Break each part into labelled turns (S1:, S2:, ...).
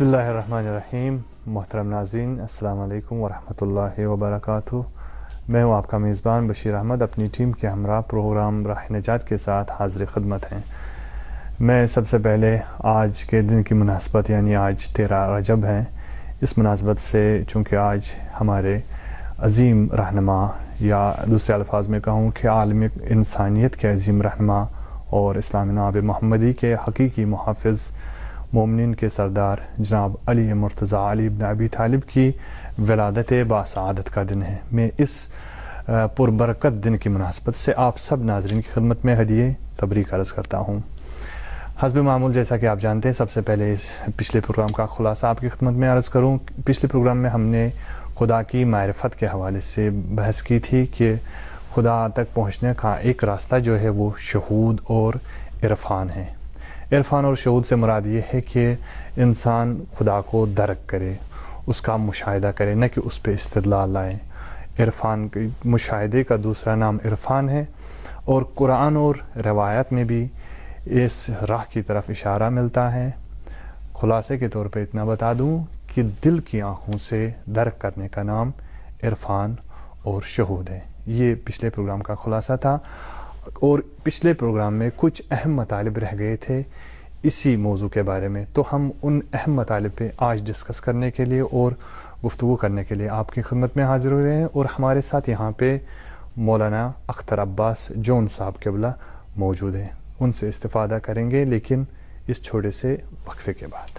S1: बिस्मिल्लाहिर्रहमानिर्रहीम। मोहतरम नाज़रीन, अस्सलाम वालेकुम वरहमतुल्लाहि वबरकातुहू। मैं हूँ आपका मेज़बान बशीर अहमद, अपनी टीम के हमरा प्रोग्राम राह निजात के साथ हाज़िर ख़िदमत हैं। मैं सबसे पहले आज के दिन की मुनासबत यानी आज 13 रजब है, इस मुनासबत से चूँकि आज हमारे अज़ीम रहनुमा या दूसरे अल्फाज में कहूँ कि आलम इंसानियत के अज़ीम रहनुमा और इस्लामी नाब मोहम्मदी के हकीकी मुहाफ़िज़ मोमिनीन के सरदार जनाब अली मुर्तज़ा अली इब्न अबी तालिब की विलादत बासआदत का दिन है। मैं इस पुरबरकत दिन की मुनासबत से आप सब नाज़रीन की खिदमत में हदिये तबरीक अर्ज़ करता हूँ। हस्ब मामूल जैसा कि आप जानते हैं, सबसे पहले इस पिछले प्रोग्राम का खुलासा आपकी खिदमत में अर्ज़ करूँ। पिछले प्रोग्राम में हमने खुदा की मारिफत के हवाले से बहस की थी कि खुदा तक पहुँचने का एक रास्ता जो है वो शहूद और इरफ़ान है। इरफ़ान और शहूद से मुराद ये है कि इंसान खुदा को दरक करे, उसका मुशाहिदा करे, न कि उस पर इस्तिदलाल लाए। इरफ़ान के मुशाहिदे का दूसरा नाम इरफ़ान है और कुरान और रवायत में भी इस राह की तरफ इशारा मिलता है। खुलासे के तौर पे इतना बता दूं कि दिल की आँखों से दरक करने का नाम इरफ़ान और शहूद है। ये पिछले प्रोग्राम का खुलासा था और पिछले प्रोग्राम में कुछ अहम मतालिब रह गए थे इसी मौजू के बारे में, तो हम उन अहम मतालिब पे आज डिस्कस करने के लिए और गुफ्तगू करने के लिए आपकी खिदमत में हाज़िर हो रहे हैं। और हमारे साथ यहाँ पे मौलाना अख्तर अब्बास जॉन साहब क़िबला मौजूद हैं, उनसे इस्तिफ़ादा करेंगे लेकिन इस छोटे से वक्फे के बाद।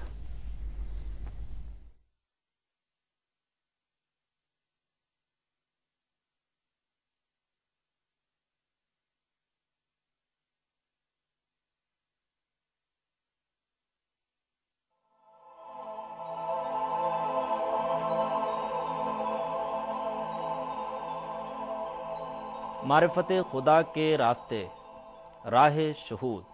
S2: मारिफत खुदा के रास्ते, राह शहूद।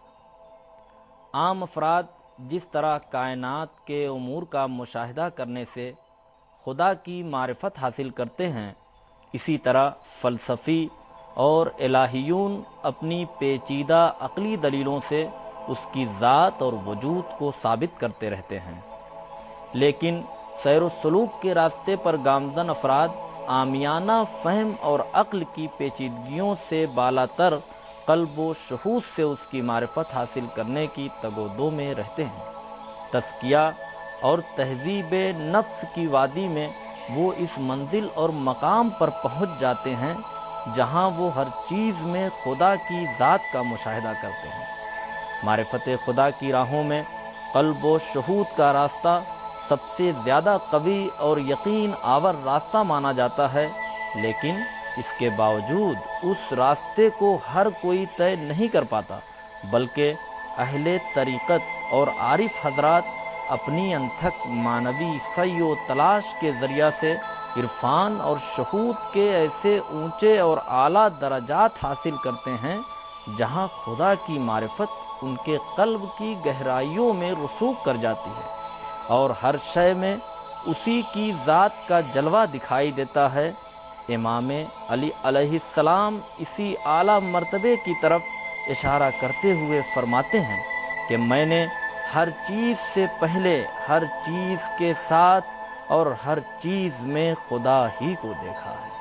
S2: आम अफराद जिस तरह कायनात के उमूर का मुशाहिदा करने से खुदा की मारिफत हासिल करते हैं, इसी तरह फ़लसफ़ी और इलाहियून अपनी पेचीदा अक़ली दलीलों से उसकी ज़ात और वजूद को साबित करते रहते हैं। लेकिन सैर व सलूक के रास्ते पर गामज़न अफराद आमियाना फ़हम और अक्ल की पेचीदगियों से बालातर क़ल्ब व शहूद से उसकी मारिफत हासिल करने की तगोदो में रहते हैं। तज़किया और तहज़ीब नफ्स की वादी में वो इस मंजिल और मकाम पर पहुँच जाते हैं जहाँ वो हर चीज़ में खुदा की ज़ात का मुशाहिदा करते हैं। मारिफत खुदा की राहों में क़ल्ब व शहूद का रास्ता सबसे ज़्यादा कवी और यकीन आवर रास्ता माना जाता है, लेकिन इसके बावजूद उस रास्ते को हर कोई तय नहीं कर पाता, बल्कि अहले तरीक़त और आरिफ हज़रात अपनी अनथक मानवी सई व तलाश के ज़रिया से इरफ़ान और शहूद के ऐसे ऊँचे और आला दराजात हासिल करते हैं जहाँ खुदा की मारिफत उनके क़ल्ब की गहराइयों में रसूख कर जाती है और हर शय में उसी की ज़ात का जलवा दिखाई देता है। इमाम अली अलैहिस्सलाम इसी आला मर्तबे की तरफ इशारा करते हुए फरमाते हैं कि मैंने हर चीज़ से पहले हर चीज़ के साथ और हर चीज़ में खुदा ही को देखा है।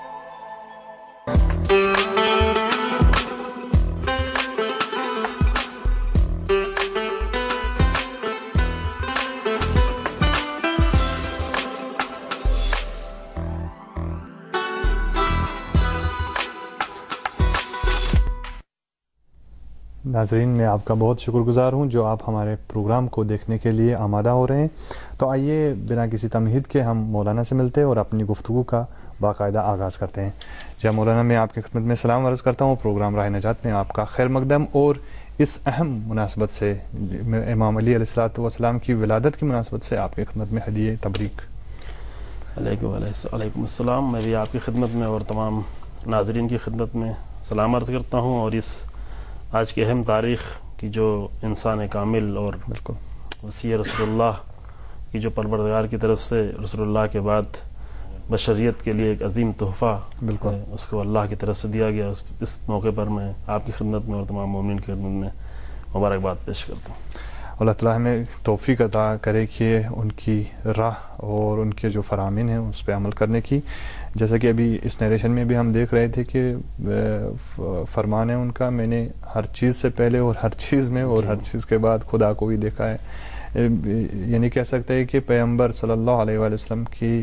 S1: नाज़रीन, मैं आपका बहुत शुक्रगुज़ार हूँ जो आप हमारे प्रोग्राम को देखने के लिए आमादा हो रहे हैं। तो आइए बिना किसी तमहीद के हम मौलाना से मिलते हैं और अपनी गुफ्तगू का बाकायदा आगाज़ करते हैं। जब मौलाना, मैं आपकी खिदमत में सलाम अर्ज़ करता हूँ। प्रोग्राम राह निजात में आपका खैर मकदम और इस अहम मुनासबत से इमाम अली अलैहिस्सलाम की विलादत की मुनासबत से आपकी खिदमत में हदिये तबरीक।
S3: वालेकुम अस्सलाम। मैं भी आपकी खिदमत में और तमाम नाज़रीन की खिदमत में सलाम अर्ज़ करता हूँ। और इस आज की अहम तारीख़ की जो इंसान कामिल और
S1: बिल्कुल
S3: वसी रसूलुल्लाह की जो परवरदिगार की तरफ से रसूलुल्लाह के बाद बशरियत के लिए एक अजीम तोहफ़ा
S1: बिल्कुल
S3: उसको अल्लाह की तरफ से दिया गया, इस मौके पर मैं आपकी खिदमत में और तमाम मोमिन की खिदमत में मुबारकबाद पेश करता हूँ।
S1: اللہ تعالیٰ ہمیں توفیق عطا کرے کہ ان کی راہ اور ان کے جو فرامین ہیں اس پہ عمل کرنے کی. جیسا کہ ابھی اس نیریشن میں بھی ہم دیکھ رہے تھے کہ فرمان ہے ان کا، میں نے ہر چیز سے پہلے اور ہر چیز میں اور ہر چیز کے بعد خدا کو بھی دیکھا ہے. یعنی کہہ سکتے ہیں کہ پیغمبر صلی اللہ علیہ وآلہ وسلم کی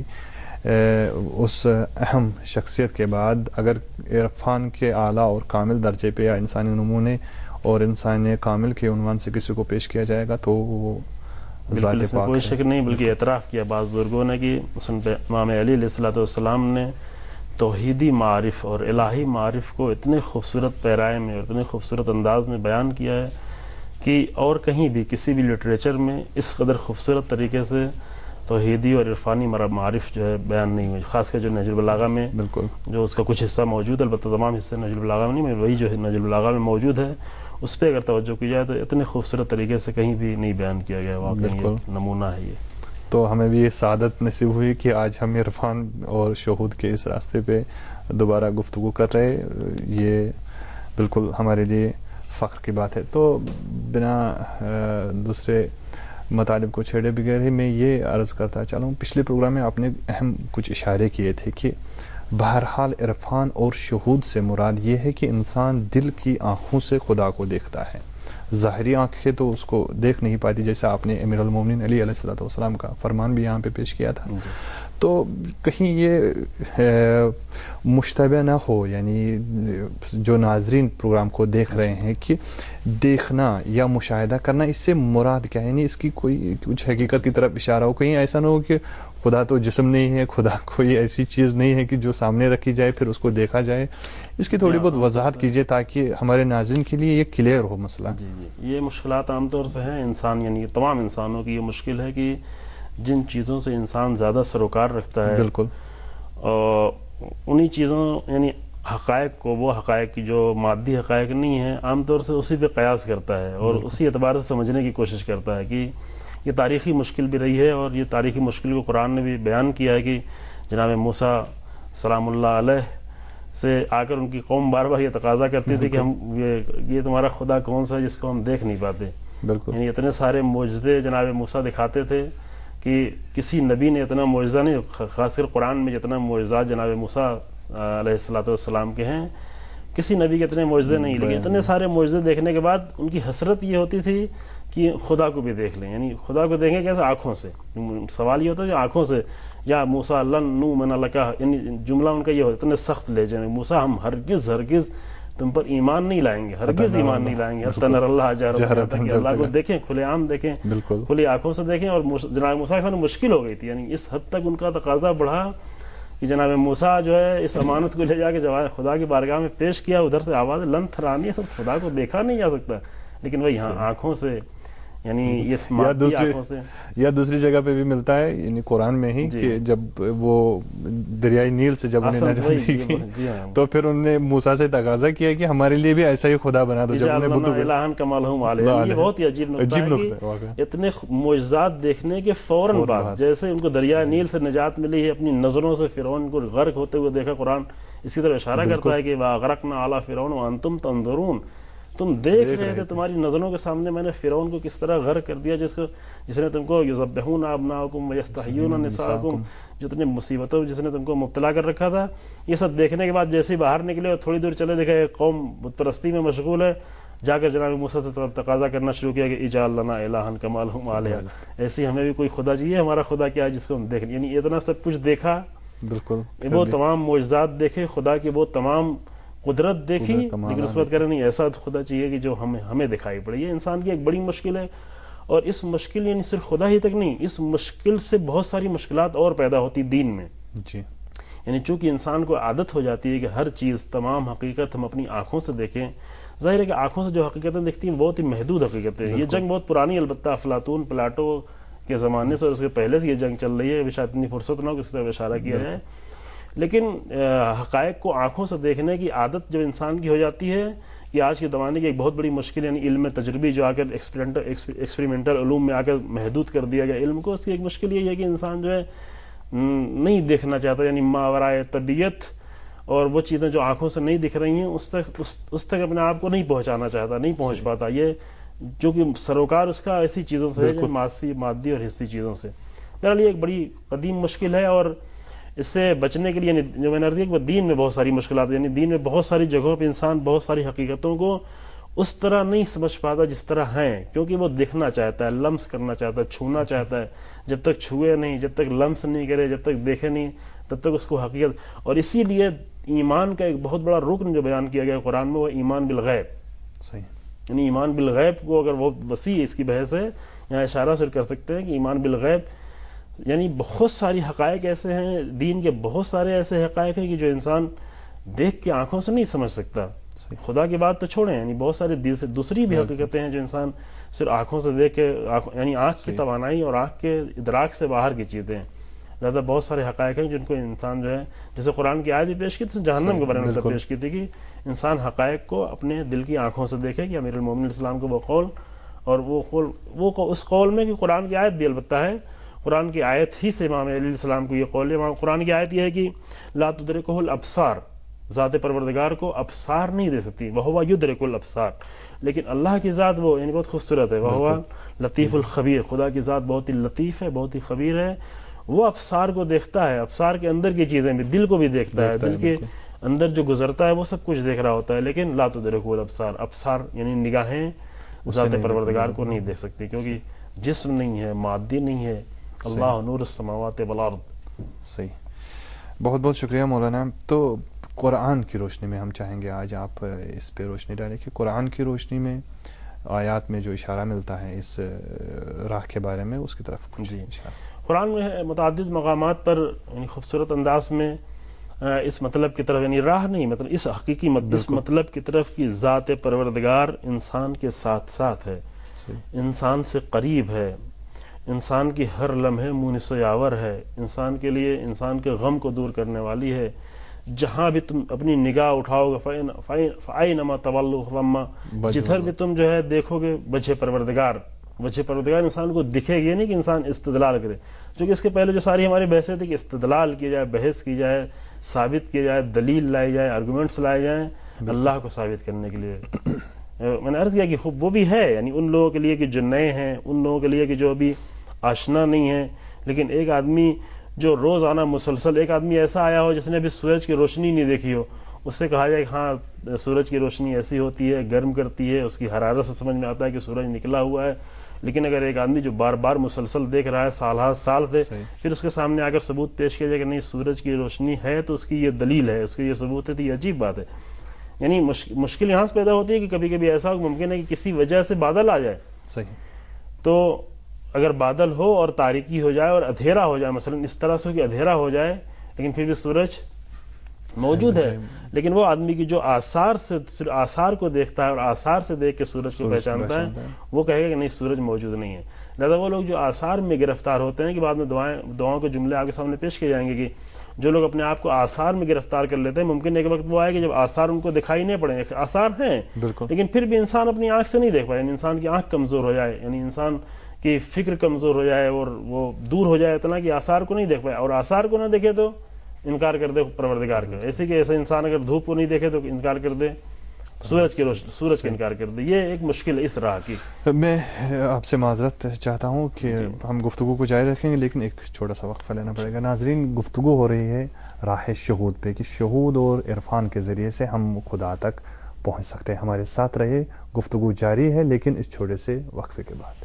S1: اس اہم شخصیت کے بعد اگر عرفان کے اعلیٰ اور کامل درجے پہ یا انسانی نمونے اور انسان کامل کے عنوان سے کسی کو پیش کیا جائے گا تو وہ ذات
S3: بالکل،
S1: پاک
S3: کوئی
S1: ہے.
S3: شک نہیں، بلکہ اعتراف کیا بعض بزرگوں نے کہ امام علی علیہ الصلوۃ والسلام نے توحیدی معارف اور الہی معارف کو اتنے خوبصورت پیرائے میں اور اتنے خوبصورت انداز میں بیان کیا ہے کہ اور کہیں بھی کسی بھی لٹریچر میں اس قدر خوبصورت طریقے سے توحیدی اور عرفانی معارف جو ہے بیان نہیں ہوئی. خاص کر جو نہج البلاغہ میں
S1: بالکل
S3: جو اس کا کچھ حصہ موجود ہے، البتہ تمام حصے نہج البلاغہ میں نہیں، وہی جو ہے نہج البلاغہ میں موجود ہے، اس پہ اگر توجہ کی جائے تو اتنے خوبصورت طریقے سے کہیں بھی نہیں بیان کیا گیا. واقعی یہ نمونہ ہے. یہ
S1: تو ہمیں بھی یہ سعادت نصیب ہوئی کہ آج ہم عرفان اور شہود کے اس راستے پہ دوبارہ گفتگو کر رہے. یہ بالکل ہمارے لیے فخر کی بات ہے. تو بنا دوسرے مطالب کو چھیڑے بغیر ہی میں یہ عرض کرتا چلوں، پچھلے پروگرام میں آپ نے اہم کچھ اشارے کیے تھے کہ بہرحال عرفان اور شہود سے مراد یہ ہے کہ انسان دل کی آنکھوں سے خدا کو دیکھتا ہے. ظاہری آنکھیں تو اس کو دیکھ نہیں پاتی، جیسا آپ نے امیر المومنین علی علیہ الصلوۃ والسلام کا فرمان بھی یہاں پہ پیش کیا تھا. تو کہیں یہ مشتبہ نہ ہو، یعنی جو ناظرین پروگرام کو دیکھ رہے ہیں کہ دیکھنا یا مشاہدہ کرنا اس سے مراد کیا ہے، یعنی اس کی کوئی کچھ حقیقت کی طرف اشارہ ہو. کہیں ایسا نہ ہو کہ خدا تو جسم نہیں ہے، خدا کوئی ایسی چیز نہیں ہے کہ جو سامنے رکھی جائے پھر اس کو دیکھا جائے. اس کی تھوڑی بہت وضاحت کیجیے تاکہ ہمارے ناظرین کے لیے یہ کلیئر ہو مسئلہ.
S3: جی یہ مشکلات عام طور سے ہیں انسان، یعنی تمام انسانوں کی یہ مشکل ہے کہ جن چیزوں سے انسان زیادہ سروکار رکھتا ہے
S1: بالکل
S3: انہی چیزوں یعنی حقائق کو، وہ حقائق کی جو مادی حقائق نہیں ہیں، عام طور سے اسی پہ قیاس کرتا ہے اور اسی اعتبار سے سمجھنے کی کوشش کرتا ہے. کہ یہ تاریخی مشکل بھی رہی ہے اور یہ تاریخی مشکل کو قرآن نے بھی بیان کیا ہے کہ جناب موسیٰ سلام اللہ علیہ سے آ کر ان کی قوم بار بار یہ تقاضا کرتی تھی کہ ہم یہ تمہارا خدا کون سا ہے جس کو ہم دیکھ نہیں پاتے.
S1: بالکل
S3: یعنی اتنے سارے معجزے جناب موسیٰ دکھاتے تھے کہ کسی نبی نے اتنا معجزہ نہیں، خاص کر قرآن میں جتنا معجزات جناب موسیٰ علیہ الصلوۃ والسلام کے ہیں کسی نبی کے اتنے معجزے نہیں. لیکن اتنے سارے معجزے دیکھنے کے بعد ان کی حسرت یہ ہوتی تھی کہ خدا کو بھی دیکھ لیں. یعنی خدا کو دیکھیں کیسے؟ آنکھوں سے. سوال یہ ہوتا ہے کہ آنکھوں سے، یا موسیٰ لن نؤمن لک، یعنی جملہ ان کا یہ ہوتا ہے اتنے سخت لہجے میں، موسیٰ ہم ہرگز تم پر ایمان نہیں لائیں گے، ہرگز ایمان نہیں لائیں گے حتی نری اللہ جہرۃ، کہ اللہ کو دیکھیں کھلے عام دیکھیں، کھلی آنکھوں سے دیکھیں. اور جناب موسیٰ کے سامنے مشکل ہو گئی تھی، یعنی اس حد تک ان کا تقاضا بڑھا کہ جناب موسیٰ جو ہے اس امانت کو لے جا کے خدا کی بارگاہ میں پیش کیا. ادھر سے آواز لن ترانی، خدا کو دیکھا نہیں جا سکتا، لیکن وہی ہاں آنکھوں سے، یعنی
S1: یا دوسری جگہ پہ بھی ملتا ہے، یعنی قرآن میں ہی کہ جب وہ دریائے نیل سے جب انہیں نجات دی گئی تو پھر انہوں نے موسیٰ سے تقاضا کیا کہ ہمارے لیے بھی ایسا ہی خدا بنا دو. جب انہیں بدو
S3: الہن کما لہم آلہہ، یہ بہت ہی عجیب نقطہ ہے کہ اتنے معجزات دیکھنے کے فوراً بعد جیسے ان کو دریائے نیل سے نجات ملی ہے، اپنی نظروں سے فرعون کو غرق ہوتے ہوئے دیکھا. قرآن اسی طرح اشارہ کرتا ہے کہ وَأَغْرَقْنَا عَلَىٰ فِرْعَوْنَ وَأَنْتُمْ تَنظُرُونَ، تم دیکھ رہے تھے، تمہاری نظروں کے سامنے میں نے فرعون کو کس طرح غرق کر دیا، جس نے تم کو یذبحون ابناءکم ویستحیون نساءکم، جتنے مصیبتوں جس نے تم کو مبتلا کر رکھا تھا. یہ سب دیکھنے کے بعد جیسے ہی باہر نکلے اور تھوڑی دور چلے، دیکھا ایک قوم بت پرستی میں مشغول ہے، جا کر جناب موسیٰ سے تقاضا کرنا شروع کیا کہ اجعل لنا الہا کما لہم آلہہ، ایسی ہمیں بھی کوئی خدا چاہیے، ہمارا خدا کیا ہے جس کو ہم دیکھیں. یعنی اتنا سب کچھ دیکھا،
S1: بالکل
S3: وہ تمام معجزات دیکھے، خدا کی وہ تمام قدرت دیکھی، لیکن اس بات کرے نہیں ایسا خدا چاہیے کہ جو ہمیں دکھائی پڑے. یہ انسان کی ایک بڑی مشکل ہے، اور اس مشکل یعنی صرف خدا ہی تک نہیں، اس مشکل سے بہت ساری مشکلات اور پیدا ہوتی دین میں.
S1: جی
S3: یعنی چونکہ انسان کو عادت ہو جاتی ہے کہ ہر چیز تمام حقیقت ہم اپنی آنکھوں سے دیکھیں. ظاہر ہے کہ آنکھوں سے جو حقیقتیں دیکھتی ہیں بہت ہی محدود حقیقتیں ہیں. یہ جنگ بہت پرانی، البتہ افلاطون پلاٹو کے زمانے سے اور اس کے پہلے سے یہ جنگ چل رہی ہے، ابھی شاید اتنی فرصت نہ ہو کہ اس طرح اشارہ کیا جائے. لیکن حقائق کو آنکھوں سے دیکھنے کی عادت جب انسان کی ہو جاتی ہے، یہ آج کے زمانے کی ایک بہت بڑی مشکل، یعنی علم تجربی جو آ کر ایکسپریمنٹل علوم میں آ کر محدود کر دیا گیا علم کو، اس کی ایک مشکل یہ ہے کہ انسان جو ہے نہیں دیکھنا چاہتا، یعنی ماورائے طبیعت اور وہ چیزیں جو آنکھوں سے نہیں دکھ رہی ہیں اس تک اپنے آپ کو نہیں پہنچانا چاہتا، نہیں پہنچ پاتا. یہ جو کہ سروکار اس کا ایسی چیزوں سے ہے جو مادی اور حصی چیزوں سے. بہرحال یہ ایک بڑی قدیم مشکل ہے، اور اس سے بچنے کے لیے یعنی جو میں نے عرض کیا کہ دین میں بہت ساری مشکلات، یعنی دین میں بہت ساری جگہوں پہ انسان بہت ساری حقیقتوں کو اس طرح نہیں سمجھ پاتا جس طرح ہیں، کیونکہ وہ دیکھنا چاہتا ہے، لمس کرنا چاہتا ہے، چھونا چاہتا ہے. جب تک چھوئے نہیں، جب تک لمس نہیں کرے، جب تک دیکھے نہیں، تب تک اس کو حقیقت. اور اسی لیے ایمان کا ایک بہت بڑا رکن جو بیان کیا گیا قرآن میں وہ ایمان بالغیب.
S1: صحیح.
S3: یعنی ایمان بالغیب کو اگر وہ وسیع اس کی بحث ہے، یہاں اشارہ سے کر سکتے ہیں کہ ایمان بالغیب یعنی بہت ساری حقائق ایسے ہیں، دین کے بہت سارے ایسے حقائق ہیں کہ جو انسان دیکھ کے آنکھوں سے نہیں سمجھ سکتا. خدا کی بات تو چھوڑیں، یعنی بہت ساری دوسری بھی حقیقتیں ہیں جو انسان صرف آنکھوں سے دیکھ کے، یعنی آنکھ کی توانائی اور آنکھ کے ادراک سے باہر کی چیزیں ہیں. لہٰذا بہت سارے حقائق ہیں جن کو انسان جو ہے، جیسے قرآن کی آیت بھی پیش کی تھی، جہنم کے بارے میں پیش کی تھی کہ انسان حقائق کو اپنے دل کی آنکھوں سے دیکھے. کہ امیر المومنین السلام کو وہ قول، اور وہ قول وہ اس قول میں کہ قرآن کی آیت بھی البتہ ہے، قرآن کی آیت ہی سے امام علیہ السلام کو یہ قول ہے. قرآن کی آیت یہ ہے کہ لا تدرکہ الابصار، ذات پروردگار کو ابصار نہیں دے سکتی، وہو یدرک الابصار، لیکن اللہ کی ذات وہ یعنی بہت خوبصورت ہے، وہو لطیف الخبیر، خدا کی ذات بہت ہی لطیف ہے، بہت ہی خبیر ہے. وہ ابصار کو دیکھتا ہے، ابصار کے اندر کی چیزیں بھی، دل کو بھی دیکھتا ہے، دل کے اندر جو گزرتا ہے وہ سب کچھ دیکھ رہا ہوتا ہے. لیکن لا تدرکہ الابصار، ابصار یعنی نگاہیں ذات پروردگار کو نہیں دیکھ سکتی، کیونکہ جسم نہیں ہے، مادی نہیں ہے. اللہ نور السماوات والارض.
S1: صحیح. بہت بہت شکریہ مولانا. تو قرآن کی روشنی میں ہم چاہیں گے آج آپ اس پہ روشنی ڈالیں کہ قرآن کی روشنی میں آیات میں جو اشارہ ملتا ہے اس راہ کے بارے میں، اس کی طرف کچھ اشارہ.
S3: قرآن میں متعدد مقامات پر یعنی خوبصورت انداز میں اس مطلب کی طرف، یعنی راہ نہیں، مطلب اس حقیقی اس مطلب کی طرف کی ذات پروردگار انسان کے ساتھ ساتھ ہے، انسان سے قریب ہے، انسان کی ہر لمحے مونس و یاور ہے، انسان کے لیے انسان کے غم کو دور کرنے والی ہے. جہاں بھی تم اپنی نگاہ اٹھاؤ گے فَأَيْنَمَا تَوَلُّوا فَثَمَّ، جدھر بھی تم جو ہے دیکھو گے وجہ پروردگار. وجہ پروردگار انسان کو دکھے گی، نہیں کہ انسان استدلال کرے، چونکہ اس کے پہلے جو ساری ہماری بحثیں تھی کہ استدلال کی جائے، بحث کی جائے، ثابت کی جائے، دلیل لائی جائے، آرگومنٹس لائے جائیں اللہ کو ثابت کرنے کے لیے. میں نے عرض کیا کہ وہ بھی ہے، یعنی ان لوگوں کے لیے کہ جو نئے ہیں، ان لوگوں کے لیے کہ جو ابھی آشنا نہیں ہیں. لیکن ایک آدمی جو روزانہ مسلسل، ایک آدمی ایسا آیا ہو جس نے ابھی سورج کی روشنی نہیں دیکھی ہو، اس سے کہا جائے کہ ہاں سورج کی روشنی ایسی ہوتی ہے، گرم کرتی ہے، اس کی حرارت سے سمجھ میں آتا ہے کہ سورج نکلا ہوا ہے. لیکن اگر ایک آدمی جو بار بار مسلسل دیکھ رہا ہے سال سے، پھر اس کے سامنے آ کر ثبوت پیش کیا جائے کہ نہیں سورج کی روشنی ہے، تو اس کی یہ دلیل ہے، اس کی یہ ثبوت ہے، تو یہ عجیب بات ہے. یعنی مشکل یہاں سے پیدا ہوتی ہے کہ کبھی کبھی ایسا ممکن ہے کہ کسی وجہ سے بادل آ جائے. صحیح. تو اگر بادل ہو اور تاریکی ہو جائے اور اندھیرا ہو جائے، مثلا اس طرح سے کہ اندھیرا ہو جائے لیکن پھر بھی سورج موجود ہے، لیکن وہ آدمی کی جو آثار کو دیکھتا ہے اور آثار سے دیکھ کے سورج کو پہچانتا ہے، وہ کہے گا کہ نہیں سورج موجود نہیں ہے. لہذا وہ لوگ جو آثار میں گرفتار ہوتے ہیں، کہ بعد میں دعاؤں کے جملے آپ کے سامنے پیش کیے جائیں گے کہ جو لوگ اپنے آپ کو آثار میں گرفتار کر لیتے ہیں، ممکن ایک وقت وہ آئے کہ جب آثار ان کو دکھائی نہیں پڑیں. آثار ہیں لیکن پھر بھی انسان اپنی آنکھ سے نہیں دیکھ پائے، یعنی انسان کی آنکھ کمزور ہو جائے، یعنی انسان کی فکر کمزور ہو جائے اور وہ دور ہو جائے اتنا کہ آثار کو نہیں دیکھ پائے. اور آثار کو نہ دیکھے تو انکار کر دے پروردگار کا. ایسے کہ ایسا انسان اگر دھوپ کو نہیں دیکھے تو انکار کر دے سورج کا انکار کر دے. یہ ایک مشکل ہے اس راہ کی.
S1: میں آپ سے معذرت چاہتا ہوں کہ ہم گفتگو کو جاری رکھیں گے، لیکن ایک چھوٹا سا وقفہ لینا پڑے گا. ناظرین، گفتگو ہو رہی ہے راہ شہود پہ کہ شہود اور عرفان کے ذریعے سے ہم خدا تک پہنچ سکتے ہیں. ہمارے ساتھ رہے، گفتگو جاری ہے لیکن اس چھوٹے سے وقفے کے بعد.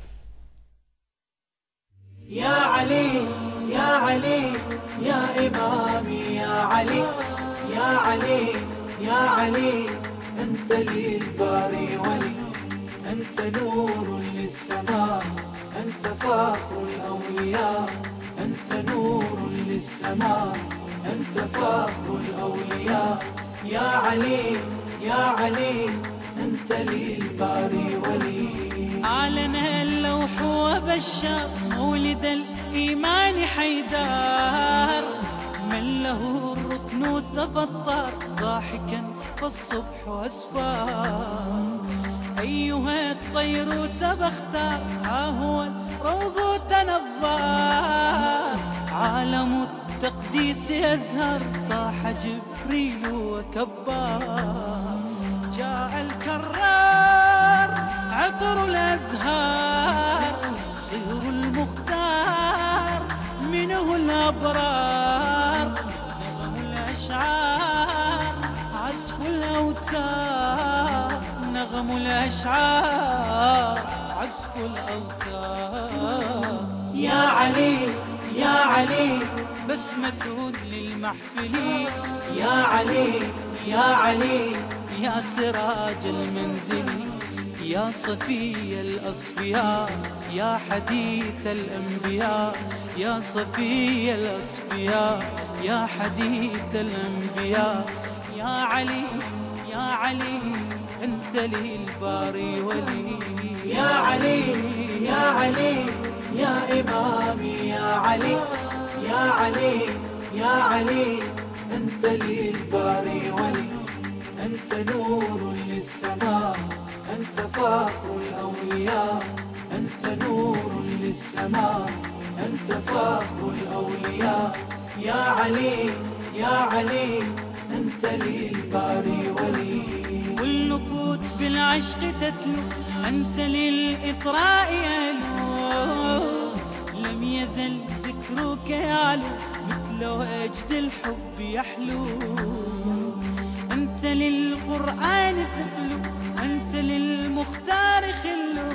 S4: یا علی یا علی یا امامی یا علی یا علی یا علی انت للباری ولی انت نور للسماء انت فخر الاولیاء انت نور للسماء انت فخر الاولیاء یا علی یا علی انت للباری ولی. أعلن اللوح وبشر مولد الإيمان حيدار من له الركن تفطر ضاحكا فالصبح أسفار أيها الطير تبختر ها هو الروض تنظر عالم التقديس يزهر صاح جبريل وكبار جاء الكرار عطر الأزهار سهر المختار منه الأبرار نغم الأشعار عزف الأوتار نغم الأشعار عزف الأوتار يا علي يا علي بسمة للمحفل يا علي يا علي يا سراج المنزل يا صفي الأصفياء يا حديث الأنبياء يا صفي الأصفياء يا حديث الأنبياء يا علي يا علي أنت لي الباري ولي يا علي يا علي يا إمامي يا علي يا علي يا علي أنت لي الباري ولي أنت نور للسماء أنت فخر الأولياء أنت نور للسماء أنت فخر الأولياء يا علي يا علي أنت لي الباري ولي والنكوت بالعشق تتلو أنت للإطراء يلو لم يزل ذكرك يعلو مثل وجد الحب يحلو أنت للقرآن ثقل أنت للمختار خلو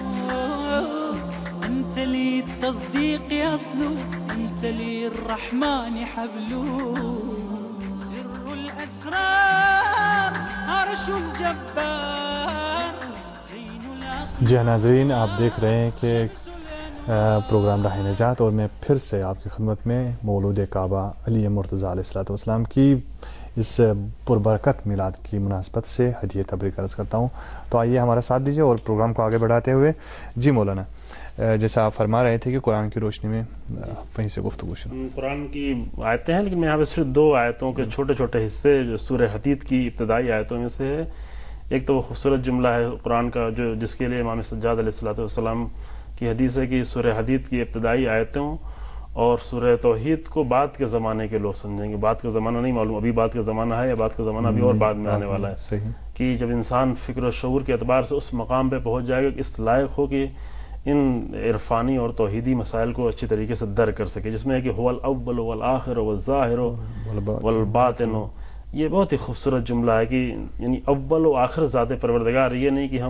S4: أنت للتصديق يصلو أنت للرحمن حبلو سر الأسرار عرش الجبار زين الأقمار.
S1: جی ناظرین، آپ دیکھ رہے ہیں کہ پروگرام راہ نجات، اور میں پھر سے آپ کی خدمت میں مولود کعبہ علی مرتضیٰ علیہ الصلوۃ والسلام کی اس پربرکت میلاد کی مناسبت سے ہدیہ تبریک عرض کرتا ہوں. تو آئیے ہمارا ساتھ دیجیے اور پروگرام کو آگے بڑھاتے ہوئے جی مولانا، جیسا آپ فرما رہے تھے کہ قرآن کی روشنی میں وہیں سے گفتگو شروع.
S3: قرآن کی آیتیں ہیں، لیکن میں یہاں پہ صرف 2 آیتوں کے چھوٹے چھوٹے حصے جو سورہ حدید کی ابتدائی آیتوں میں سے ہے. ایک تو وہ خوبصورت جملہ ہے قرآن کا جو جس کے لیے امام سجاد علیہ الصلوۃ والسلام کی حدیث ہے کہ سورہ حدید کی ابتدائی آیتوں اور سورہ توحید کو بعد کے زمانے کے لوگ سمجھیں گے. بعد کا زمانہ نہیں معلوم ابھی بعد کا زمانہ ہے یا بعد کا زمانہ ابھی اور بعد میں آنے والا ہے.
S1: صحیح.
S3: کہ جب انسان فکر و شعور کے اعتبار سے اس مقام پہ پہنچ جائے گا کہ اس لائق ہو کہ ان عرفانی اور توحیدی مسائل کو اچھی طریقے سے درک کر سکے، جس میں ہے کہ هو الاول والآخر والظاہر والباطن. یہ بہت ہی خوبصورت جملہ ہے کہ یعنی اول و آخر ذات پروردگار. یہ نہیں کہ ہم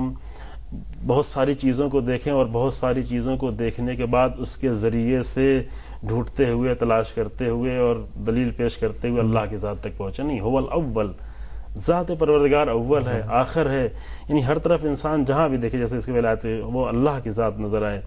S3: بہت ساری چیزوں کو دیکھیں اور بہت ساری چیزوں کو دیکھنے کے بعد اس کے ذریعے سے ڈھونڈتے ہوئے تلاش کرتے ہوئے اور دلیل پیش کرتے ہوئے اللہ کی ذات تک پہنچے. نہیں، هو الاول، ذات پروردگار اول ہے، آخر ہے. یعنی ہر طرف انسان جہاں بھی دیکھے، جیسے اس کے ولایت وہ اللہ کی ذات نظر آئے.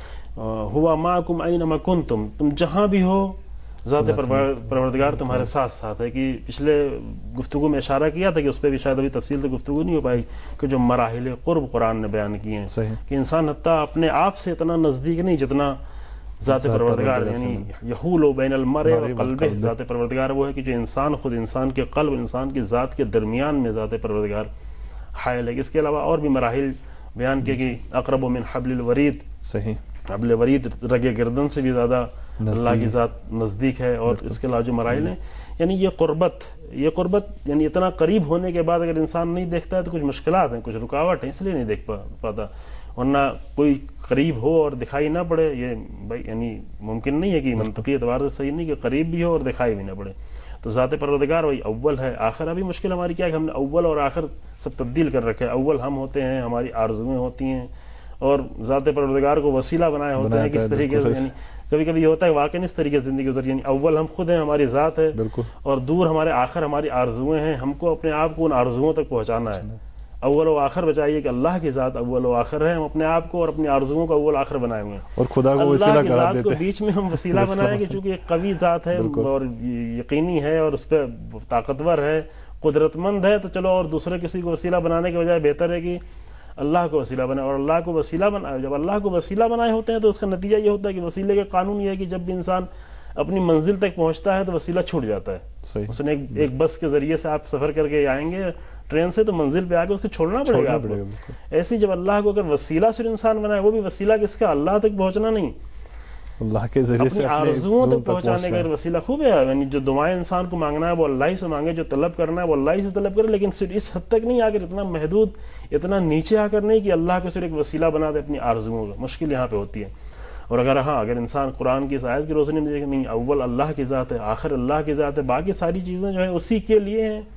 S3: هو معکم اینما کنتم، تم جہاں بھی ہو ذات پروردگار تمہارے ساتھ ساتھ ہے. کہ پچھلے گفتگو میں اشارہ کیا تھا کہ اس پہ بھی شاید ابھی تفصیل سے گفتگو نہیں ہو پائی کہ جو مراحل قرب قرآن نے بیان کیے ہیں کہ انسان حتیٰ اپنے آپ سے اتنا نزدیک نہیں جتنا ذات پروردگار، یعنی یحول بین المرء و قلبہ. ذات پروردگار وہ ہے کہ جو انسان خود انسان کے قلب انسان کی ذات کے درمیان میں ذات پروردگار حائل ہے. اس کے علاوہ اور بھی مراحل بیان کیے کہ اقرب من حبل الورید.
S1: صحیح.
S3: حبل ورید رگ گردن سے بھی زیادہ اللہ کی ذات نزدیک ہے. اور اس کے علاوہ جو مراحل ہیں یعنی یہ قربت یعنی اتنا قریب ہونے کے بعد اگر انسان نہیں دیکھتا ہے تو کچھ مشکلات ہیں، کچھ رکاوٹ ہیں، اس لیے نہیں دیکھ پاتا. ورنہ کوئی قریب ہو اور دکھائی نہ پڑے یہ بھائی یعنی ممکن نہیں ہے، کہ منطقی اعتبار سے صحیح نہیں کہ قریب بھی ہو اور دکھائی بھی نہ پڑے. تو ذات پروردگار وہی اول ہے آخر. ابھی مشکل ہماری کیا ہے کہ ہم نے اول اور آخر سب تبدیل کر رکھے. اول ہم ہوتے ہیں، ہماری آرزویں ہوتی ہیں، اور ذات پروردگار کو وسیلہ بنائے ہوتے ہیں کس طریقے سے. یعنی کبھی کبھی یہ ہوتا ہے واقعی اس طریقے سے زندگی گزر، یعنی اول ہم خود ہیں، ہماری ذات ہے، اور دور ہمارے آخر ہماری آرزویں ہیں. ہم کو اپنے آپ کو ان آرزوؤں تک پہنچانا ہے. اول و آخر بچائیے کہ اللہ کی ذات اول و آخر ہے، ہم اپنے آپ کو اور اپنی آرزوؤں کو اول آخر بنائے ہوئے ہیں،
S1: اور خدا کو وسیلہ
S3: اللہ کی
S1: قرار
S3: ذات
S1: دیتے
S3: کو
S1: ہیں.
S3: بیچ میں ہم وسیلہ بنائیں کہ چونکہ ایک قوی ذات ہے اور یقینی ہے اور اس پہ طاقتور ہے، قدرت مند ہے، تو چلو اور دوسرے کسی کو وسیلہ بنانے کے بجائے بہتر ہے کہ اللہ کو وسیلہ بنائے. اور اللہ کو وسیلہ بنائے، جب اللہ کو وسیلہ بنائے ہوتے ہیں تو اس کا نتیجہ یہ ہوتا ہے کہ وسیلے کا قانون یہ ہے کہ جب بھی انسان اپنی منزل تک پہنچتا ہے تو وسیلہ چھوٹ جاتا ہے. مثلا ایک بس کے ذریعے سے آپ سفر کر کے آئیں گے ٹرین سے، تو منزل پہ آ کے اس کو چھوڑنا پڑے گا آپ کو. ایسے جب اللہ کو اگر وسیلہ صرف انسان بنائے، وہ بھی وسیلہ کس کا؟ اللہ تک پہنچنا نہیں.
S1: اللہ کے ذریعے سے
S3: اپنی آرزوؤں تک پہنچانے کا وسیلہ خوب ہے. یعنی جو دعائیں انسان کو مانگنا ہے وہ اللہ ہی سے مانگے, جو طلب کرنا ہے وہ اللہ ہی سے طلب کرے, لیکن صرف اس حد تک نہیں آ کر اتنا محدود, اتنا نیچے آ کر نہیں کہ اللہ کو صرف ایک وسیلہ بنا دے اپنی آرزوؤں کا. مشکل یہاں پہ ہوتی ہے. اور اگر انسان قرآن کی اس آیت کی روشنی میں دیکھے نہیں, اول اللہ کی ذات ہے, آخر اللہ کی ذات ہے, باقی ساری چیزیں جو ہیں اسی کے لیے ہیں,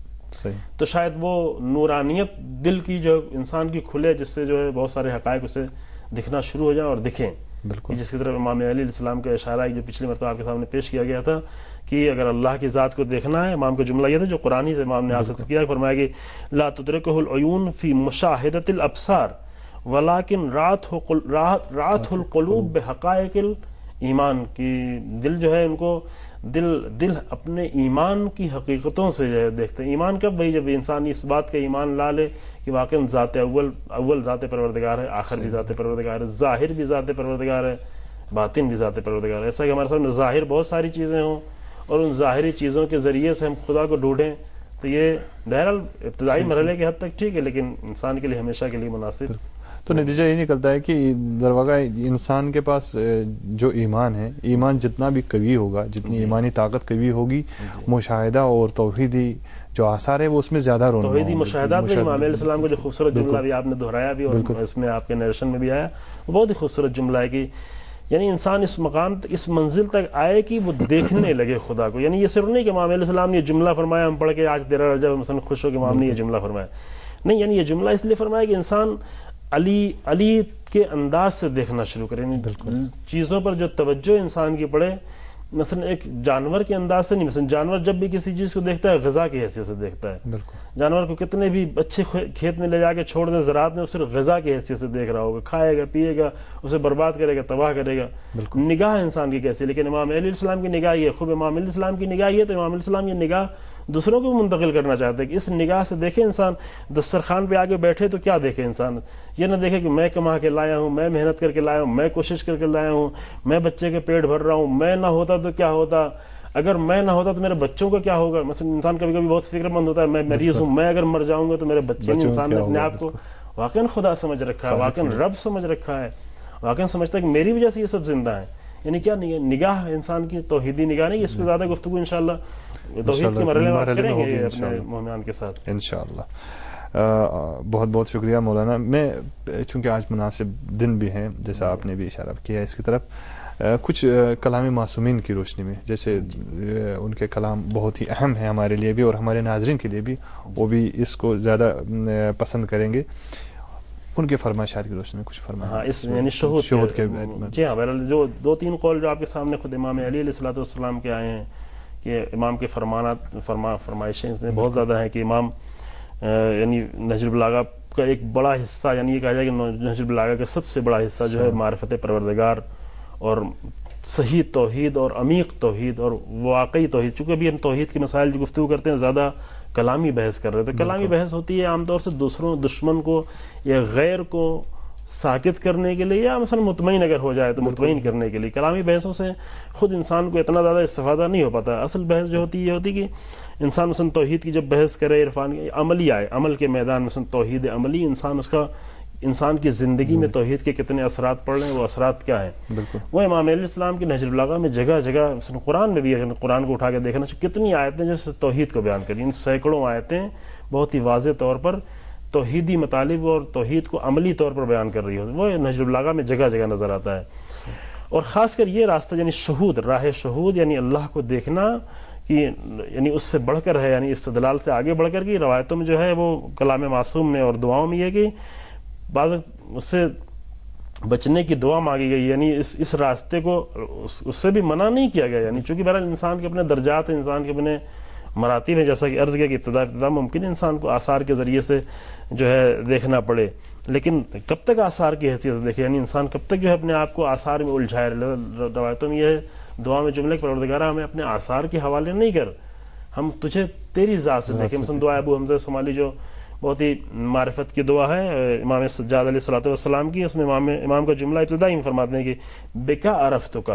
S3: تو شاید وہ نورانیت دل کی جو انسان کی کھلے, جس سے جو ہے بہت سارے حقائق اسے دکھنا شروع ہو جائیں اور دکھیں. بالکل جس کی طرف امام علی علیہ السلام کا اشارہ جو پچھلی مرتبہ آپ کے سامنے پیش کیا گیا تھا کہ اگر اللہ کی ذات کو دیکھنا ہے, امام کا جملہ یہ تھا جو قرآنی سے امام نے آخر سے کیا, فرمایا کہ لا تدرکہ العیون فی مشاہدۃ الابصار ولکن رأتہ القلوب بحقائق الایمان, کی دل جو ہے ان کو دل اپنے ایمان کی حقیقتوں سے جو ہے دیکھتے ہیں. ایمان کب بھائی, جب انسان اس بات کا ایمان لا لے کہ واقعا ذات اول ذات پروردگار ہے, آخر بھی ذات پروردگار ہے, ظاہر بھی ذات پروردگار ہے, باطن بھی ذات پروردگار ہے. ایسا کہ ہمارے سامنے ظاہر بہت ساری چیزیں ہوں اور ان ظاہری چیزوں کے ذریعے سے ہم خدا کو ڈھونڈیں, تو یہ بہرحال ابتدائی مرحلے کے حد تک ٹھیک ہے, لیکن انسان کے لیے ہمیشہ کے لیے مناسب. تو
S1: نتیجہ یہ نکلتا ہے کہ در واقع انسان کے پاس جو ایمان ہے, ایمان جتنا بھی قوی ہوگا, جتنی ایمانی طاقت قوی ہوگی, مشاہدہ اور توحیدی جو آثار ہے وہ اس میں زیادہ رونما ہوگی.
S3: توحیدی مشاہدات میں امام علیہ السلام کا جو خوبصورت جملہ بھی آپ نے دہرایا بھی اور اس میں آپ کے نیریشن میں بھی آیا, وہ بہت ہی خوبصورت جملہ ہے کہ یعنی انسان اس مقام اس منزل تک آئے کہ وہ دیکھنے لگے خدا کو. یعنی یہ صرف نہیں کہ امام علیہ السلام نے یہ جملہ فرمایا ہم پڑھ کے آج تیرا رجب مثلا خوش ہو کہ امام نے یہ جملہ فرمایا, نہیں, یعنی یہ جملہ اس لیے فرمایا کہ انسان علی کے انداز سے دیکھنا شروع کرے. چیزوں پر جو توجہ انسان کی پڑے, مثلا ایک جانور کے انداز سے نہیں, مثلا جانور جب بھی کسی چیز کو دیکھتا ہے غذا کی حیثیت سے دیکھتا ہے. جانور کو کتنے بھی اچھے کھیت میں لے جا کے چھوڑ دیں زراعت میں, وہ صرف غذا کی حیثیت سے دیکھ رہا ہوگا, کھائے گا, پیے گا, اسے برباد کرے گا, تباہ کرے گا. نگاہ انسان کی کیسی, لیکن امام علیہ السلام کی نگاہ یہ, خوب امام علیہ السلام کی نگاہ یہ, تو امام علیہ السلام یہ نگاہ دوسروں کو منتقل کرنا چاہتے ہیں کہ اس نگاہ سے دیکھے انسان, دسترخوان پہ آگے بیٹھے تو کیا دیکھے انسان, یہ نہ دیکھے کہ میں کما کے لایا ہوں, میں محنت کر کے لایا ہوں, میں کوشش کر کے لایا ہوں, میں بچے کے پیٹ بھر رہا ہوں, میں نہ ہوتا تو کیا ہوتا, اگر میں نہ ہوتا تو میرے بچوں کا کیا ہوگا. مثلا انسان کبھی کبھی بہت فکر مند ہوتا ہے, میں مریض ہوں, میں اگر مر جاؤں گا تو میرے بچے. انسان نے اپنے آپ کو واقعا خدا سمجھ رکھا ہے, واقعا رب سمجھ رکھا ہے, واقعا سمجھتا ہے کہ میری وجہ سے یہ سب زندہ ہیں. یعنی کیا نگاہ انسان کی توحیدی نگاہ نہیں, اس پہ زیادہ گفتگو انشاءاللہ توحید کے مرحلے میں کریں گے اپنے مہمان کے ساتھ انشاءاللہ.
S1: بہت بہت شکریہ مولانا. میں چونکہ آج مناسب دن بھی ہیں, جیسا آپ نے بھی اشارہ کیا ہے اس کی طرف, کچھ کلام معصومین کی روشنی میں, جیسے ان کے کلام بہت ہی اہم ہیں ہمارے لیے بھی اور ہمارے ناظرین کے لیے بھی, وہ بھی اس کو زیادہ پسند کریں گے, ان کے فرمائشات کی روشنی میں کچھ فرمائیں.
S3: ہاں, اس یعنی شہود کے جی ہاں, بہرحال جو 2-3 قول جو آپ کے سامنے خود امام علی علیہ السلام کے آئے ہیں کہ امام کے فرمائشیں بہت زیادہ ہیں کہ امام یعنی نہج البلاغہ کا ایک بڑا حصہ, یعنی یہ کہا جائے کہ نہج البلاغہ کا سب سے بڑا حصہ جو ہے معرفت پروردگار اور صحیح توحید اور عمیق توحید اور واقعی توحید. چونکہ ابھی ہم توحید کے مسائل جو گفتگو کرتے ہیں زیادہ کلامی بحث کر رہے تھے. کلامی بحث ہوتی ہے عام طور سے دشمن کو یا غیر کو ساکت کرنے کے لیے, یا مثلا مطمئن اگر ہو جائے تو مطمئن کرنے کے لیے. کلامی بحثوں سے خود انسان کو اتنا زیادہ استفادہ نہیں ہو پاتا. اصل بحث جو ہوتی ہے یہ ہوتی کہ انسان مثلا توحید کی جب بحث کرے, عرفان کی عملی آئے, عمل کے میدان میں مثلا توحید عملی, انسان کی زندگی میں توحید کے کتنے اثرات پڑ رہے ہیں, وہ اثرات کیا ہیں. وہ امام علیہ السلام کی نہج البلاغہ میں جگہ جگہ, مثلا قرآن میں بھی, قرآن کو اٹھا کے دیکھنا چاہیے کتنی آیتیں جو توحید کو بیان کریں, سینکڑوں آیتیں بہت ہی واضح طور پر توحیدی مطالب اور توحید کو عملی طور پر بیان کر رہی ہوتی, وہ نہج البلاغہ میں جگہ جگہ نظر آتا ہے. اور خاص کر یہ راستہ یعنی شہود, راہ شہود, یعنی اللہ کو دیکھنا کہ یعنی اس سے بڑھ کر ہے, یعنی استدلال سے آگے بڑھ کر کی روایتوں میں جو ہے وہ کلام معصوم میں اور دعاؤں میں یہ کہ بعض اس سے بچنے کی دعا مانگی گئی, یعنی اس راستے کو اس سے بھی منع نہیں کیا گیا. یعنی چونکہ بہرحال انسان کے اپنے درجات ہیں, انسان کے اپنے مراتب ہیں, جیسا کہ عرض کیا کہ ابتدا ممکن ہے انسان کو آثار کے ذریعے سے جو ہے دیکھنا پڑے, لیکن کب تک آثار کی حیثیت سے دیکھے, یعنی انسان کب تک جو ہے اپنے آپ کو آثار میں الجھائے. روایتوں میں یہ ہے, دعا میں جملے پروردگارہ ہمیں اپنے آثار کے حوالے نہیں کر, ہم تجھے تیری ذات سے دیکھیں. مثلا دعا ابو حمزہ صومالی جو بہت ہی معرفت کی دعا ہے امام سجاد علیہ السلام کی, اس میں امام کا جملہ ابتدائی فرماتے ہیں کہ بکا عرفتک,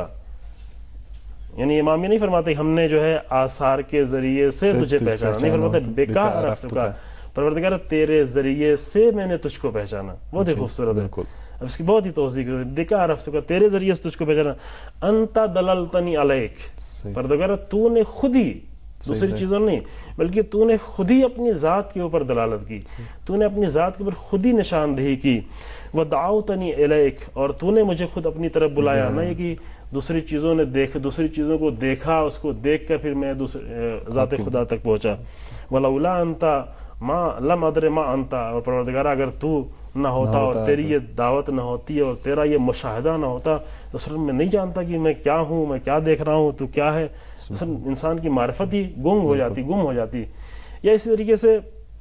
S3: یعنی امام یہ نہیں فرماتے کہ ہم نے جو ہے آثار کے ذریعے سے تجھے پہچانا, نہیں فرماتے بکا عرفتک, پروردگار تیرے ذریعے سے میں نے تجھ کو پہچانا. بہت ہی خوبصورت ہے. اس کی بہت ہی توضیح کی، بکا عرفت کا، تیرے ذریعے سے تجھ کو بھیجا، انت دللتنی علیک، پروردگار تو نے خود ہی، دوسری چیزوں نہیں بلکہ تو نے خود ہی اپنی ذات کے اوپر دلالت کی، تو نے اپنی ذات کے اوپر خود ہی نشاندہی کی، ودعوتنی الیک، اور تو نے مجھے خود اپنی طرف بلایا، نہ یہ کہ دوسری چیزوں نے دوسری چیزوں کو دیکھا، اس کو دیکھ کر پھر میں ذات خدا تک پہنچا، ولولا انت ما لم ادر ما انت، اور پروردگار اگر تو نہ ہوتا اور تیری یہ دعوت نہ ہوتی اور تیرا یہ مشاہدہ نہ ہوتا تو اصل میں نہیں جانتا کہ میں کیا ہوں، میں کیا دیکھ رہا ہوں، تو کیا ہے، اصل انسان کی معرفت ہی گم ہو جاتی. یا اسی طریقے سے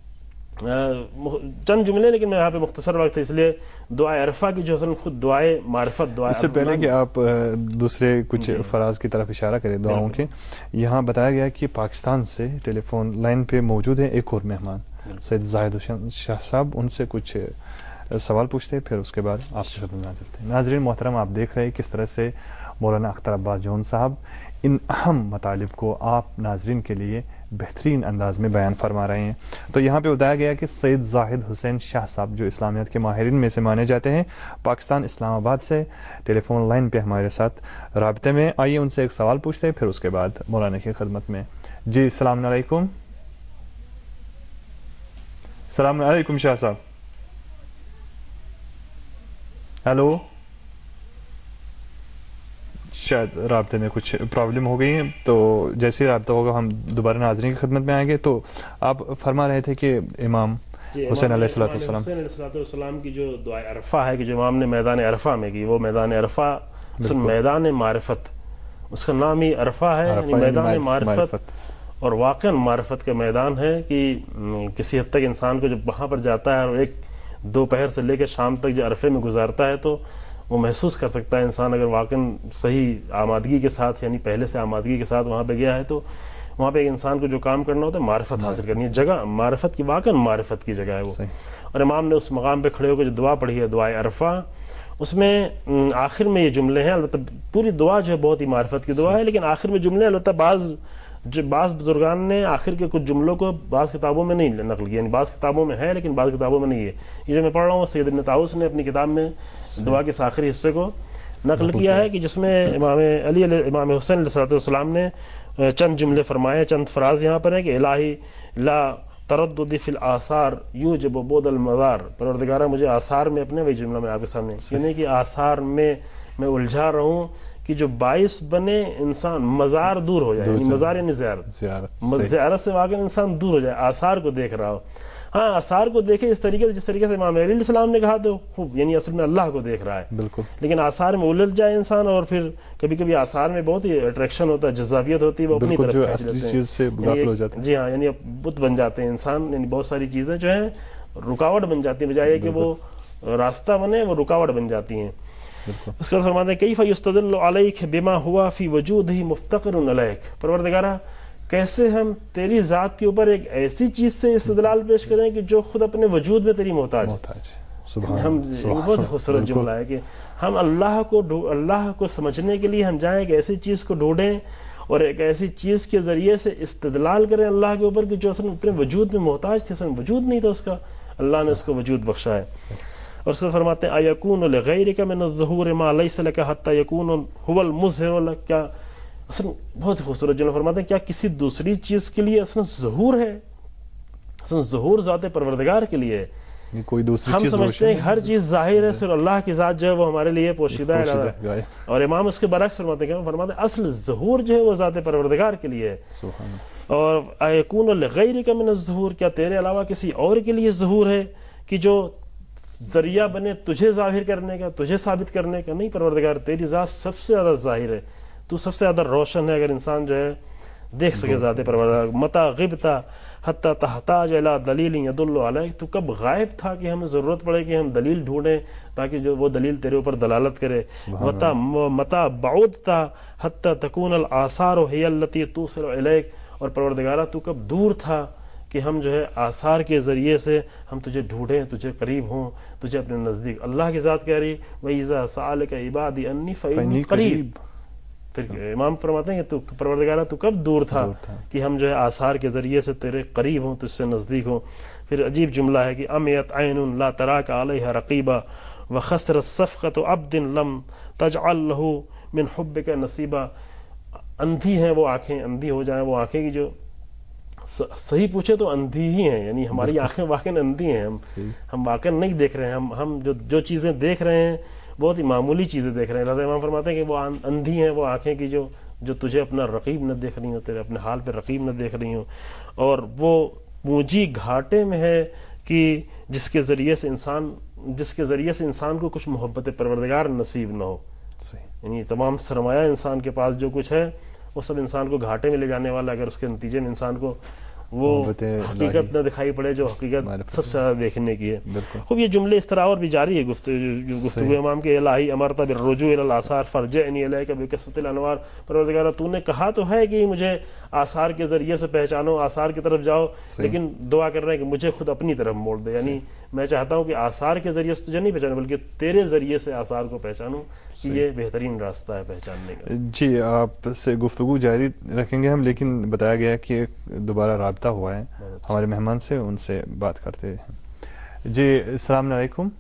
S3: چند جملے، لیکن میں یہاں پہ مختصر وقت ہے اس لیے دعائے عرفہ کی جو اصل خود دعائے معرفت، دعائے
S1: اس سے پہلے کہ آپ دوسرے کچھ فراز کی طرف اشارہ کریں دعاؤں کے، یہاں بتایا گیا کہ پاکستان سے ٹیلی فون لائن پہ موجود ہیں ایک اور مہمان سید زاہد حسین شاہ صاحب، ان سے کچھ سوال پوچھتے ہیں، پھر اس کے بعد آپ سے خدمت حاضر ہیں. ناظرین محترم، آپ دیکھ رہے ہیں کس طرح سے مولانا اختر عباس جون صاحب ان اہم مطالب کو آپ ناظرین کے لیے بہترین انداز میں بیان فرما رہے ہیں. تو یہاں پہ بتایا گیا کہ سید زاہد حسین شاہ صاحب جو اسلامیات کے ماہرین میں سے مانے جاتے ہیں، پاکستان اسلام آباد سے ٹیلی فون لائن پہ ہمارے ساتھ رابطے میں. آئیے ان سے ایک سوال پوچھتے ہیں، پھر اس کے بعد مولانا کی خدمت میں. جی السلام علیکم. السلام علیکم شاہ صاحب. ہیلو، شاید رابطے میں کچھ پرابلم ہو گئی ہے، تو جیسے ہی رابطہ ہوگا ہم دوبارہ ناظرین کی خدمت میں آئیں گے. تو آپ فرما رہے تھے کہ امام حسین علیہ
S3: السلام کی جو دعائے عرفہ ہے کہ جو امام نے میدان عرفہ میں کی، وہ میدان عرفہ اصل میدان معرفت، اس کا نام ہی عرفہ ہے، یعنی میدان معرفت، اور واقعا معرفت کا میدان ہے کہ کسی حد تک انسان کو جب وہاں پر جاتا ہے اور ایک دوپہر سے لے کے شام تک جو عرفے میں گزارتا ہے تو وہ محسوس کر سکتا ہے انسان اگر واقعا صحیح آمادگی کے ساتھ، یعنی پہلے سے آمادگی کے ساتھ وہاں پہ گیا ہے، تو وہاں پہ ایک انسان کو جو کام کرنا ہوتا ہے معرفت حاصل کرنی ہے، جگہ معرفت کی، واقعا معرفت کی جگہ ہے وہ. اور امام نے اس مقام پہ کھڑے ہو کے جو دعا پڑھی ہے دعائے عرفہ، اس میں آخر میں یہ جملے ہیں، البتہ پوری دعا جو ہے بہت ہی معرفت کی دعا ہے، لیکن آخر میں جملے البتہ بعض بزرگان نے آخر کے کچھ جملوں کو بعض کتابوں میں نہیں نقل کیا، یعنی بعض کتابوں میں ہے لیکن بعض کتابوں میں نہیں ہے. یہ جو میں پڑھ رہا ہوں سید ابن طاؤس نے اپنی کتاب میں دعا کے آخری حصے کو نقل کیا ہے کہ جس میں امام حسین علیہ السلام نے چند جملے فرمائے، چند فراز یہاں پر ہیں کہ الہی لا تردد فی الاثار یوجب بعد المزار، پروردگارہ مجھے آثار میں اپنے، وہی جملہ میں آپ کے سامنے، یعنی کہ آثار میں الجھا رہا ہوں کہ جو باعث بنے انسان مزار دور ہو جائے، یعنی مزار یعنی زیارت سے واقعا انسان دور ہو جائے، آثار کو دیکھ رہا ہو. ہاں آثار کو دیکھے اس طریقے سے جس طریقے سے امام علیہ السلام نے کہا تو خوب، یعنی اصل میں اللہ کو دیکھ رہا ہے بالکل، لیکن آثار میں الجھ جائے انسان، اور پھر کبھی کبھی آثار میں بہت ہی اٹریکشن ہوتا ہے، جذابیت ہوتی ہے، وہ اپنی طرف
S1: جو اصلی چیز سے غافل ہو جاتے ہیں. جی
S3: ہاں، یعنی بت بن جاتے ہیں انسان، یعنی بہت ساری چیزیں جو ہیں رکاوٹ بن جاتی ہیں، بجائے کہ وہ راستہ بنے وہ رکاوٹ بن جاتی ہیں. اس کا فرماتے ہیں کیف یستدل علیک بما ہوا فی وجودہ مفتقر علیک، پروردگارہ کیسے ہم تیری ذات کے اوپر ایک ایسی چیز سے استدلال پیش کریں کہ جو خود اپنے وجود میں تیری محتاج. ہم بہت خوبصورت جملہ ہے کہ ہم اللہ کو سمجھنے کے لیے ہم جائیں ایک ایسی چیز کو ڈھونڈیں اور ایک ایسی چیز کے ذریعے سے استدلال کریں اللہ کے اوپر کہ جو اصل اپنے وجود میں محتاج تھے، اصل وجود نہیں تھا اس کا، اللہ نے اس کو وجود بخشا ہے. اور اس کو فرماتے ہیں ایکون لغیرک من الظہور ما لیس لک حتی یکون هو المظہر لک، کیا اصل بہت خوبصورت جملہ فرماتے ہیں کیا کسی دوسری چیز کے لیے اصل ظہور ہے، اصل ظہور ذات پروردگار کے لیے ہے.
S1: کوئی دوسری
S3: ہم
S1: چیز
S3: سمجھتے ہیں ہر چیز ظاہر ہے، صرف اللہ کی ذات جو ہے وہ ہمارے لیے پوشیدہ ہے، اور امام اس کے برعکس فرماتے ہیں اصل ظہور جو ہے وہ ذات پروردگار کے لیے ہے. اور ایکون لغیرک من الظہور، کیا تیرے علاوہ کسی اور کے لیے ظہور ہے کہ جو ذریعہ بنے تجھے ظاہر کرنے کا، تجھے ثابت کرنے کا؟ نہیں پروردگار، تیری ذات سب سے زیادہ ظاہر ہے، تو سب سے زیادہ روشن ہے، اگر انسان جو ہے دیکھ سکے ذات پروردگار. متا غبتا حتی تحتاج الی دلیل یدل علیک، تو کب غائب تھا کہ ہمیں ضرورت پڑے کہ ہم دلیل ڈھونڈیں تاکہ جو وہ دلیل تیرے اوپر دلالت کرے. متا بعدتا حتی تکون الآثار ہی التی توصل الیک، اور پروردگارہ تو کب دور تھا کہ ہم جو ہے آثار کے ذریعے سے ہم تجھے ڈھونڈیں، تجھے قریب ہوں، تجھے اپنے نزدیک. اللہ کی ذات کہہ رہی وَإِذَا سَأَلَكَ عِبَادِي أَنِّي فَإِنِّي قَرِيب. پھر امام فرماتے ہیں کہ تو پروردگارہ تو کب دور تھا کہ ہم جو ہے آثار کے ذریعے سے تیرے قریب ہوں، تجھ سے نزدیک ہوں. پھر عجیب جملہ ہے کہ امیت عین لا تراک علیہ رقیبا وخسر الصفقۃ عبد لم تجعل لہ من حبک نصیبا. اندھی ہیں وہ آنکھیں، اندھی ہو جائیں وہ آنکھیں کی جو صحیح پوچھے تو اندھی ہی ہیں، یعنی ہماری آنکھیں واقعاً اندھی ہیں، ہم واقعاً نہیں دیکھ رہے ہیں، ہم جو چیزیں دیکھ رہے ہیں بہت ہی معمولی چیزیں دیکھ رہے ہیں. لہٰذا امام فرماتے ہیں کہ وہ اندھی ہیں وہ آنکھیں کی جو تجھے اپنا رقیب نہ دیکھ رہی ہوں، تیرے اپنے حال پہ رقیب نہ دیکھ رہی ہوں، اور وہ پونجی گھاٹے میں ہے کہ جس کے ذریعے سے انسان کو کچھ محبت پروردگار نصیب نہ ہو. یعنی تمام سرمایہ انسان کے پاس جو کچھ ہے وہ سب انسان کو گھاٹے میں لے جانے والا، اگر اس کے نتیجے میں انسان کو وہ حقیقت نہ دکھائی پڑے جو حقیقت سب سے زیادہ دیکھنے کی ہے. خوب یہ جملے اس طرح اور بھی جاری ہے گفتگو امام کے. الہی امرت بالرجوع الی الاثار فرجعنی الیک بکثرۃ الانوار. پروردگارہ تو نے کہا تو ہے کہ مجھے آثار کے ذریعے سے پہچانو، آثار کی طرف جاؤ، لیکن دعا کر رہے ہیں کہ مجھے خود اپنی طرف موڑ دے. یعنی میں چاہتا ہوں کہ آثار کے ذریعے سے تجھے نہیں پہچانوں بلکہ تیرے ذریعے سے آثار کو پہچانوں، کہ یہ بہترین راستہ ہے پہچاننے کا.
S1: جی آپ سے گفتگو جاری رکھیں گے ہم، لیکن بتایا گیا ہے کہ دوبارہ رابطہ ہوا ہے ہمارے مہمان سے، ان سے بات کرتے ہیں. جی السلام علیکم.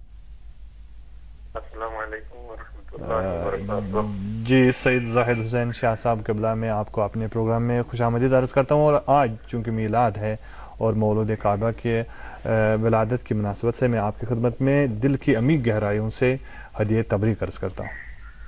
S5: السلام علیکم ورحمۃ اللہ وبرکاتہ.
S1: جی سید زاہد حسین شاہ صاحب قبلہ، میں آپ کو اپنے پروگرام میں خوش آمدید عرض کرتا ہوں. اور آج چونکہ میلاد ہے اور مولود کعبہ کے ولادت کی مناسبت سے میں آپ کی خدمت میں دل کی عمیق گہرائیوں سے ہدیہ تبریک عرض کرتا ہوں.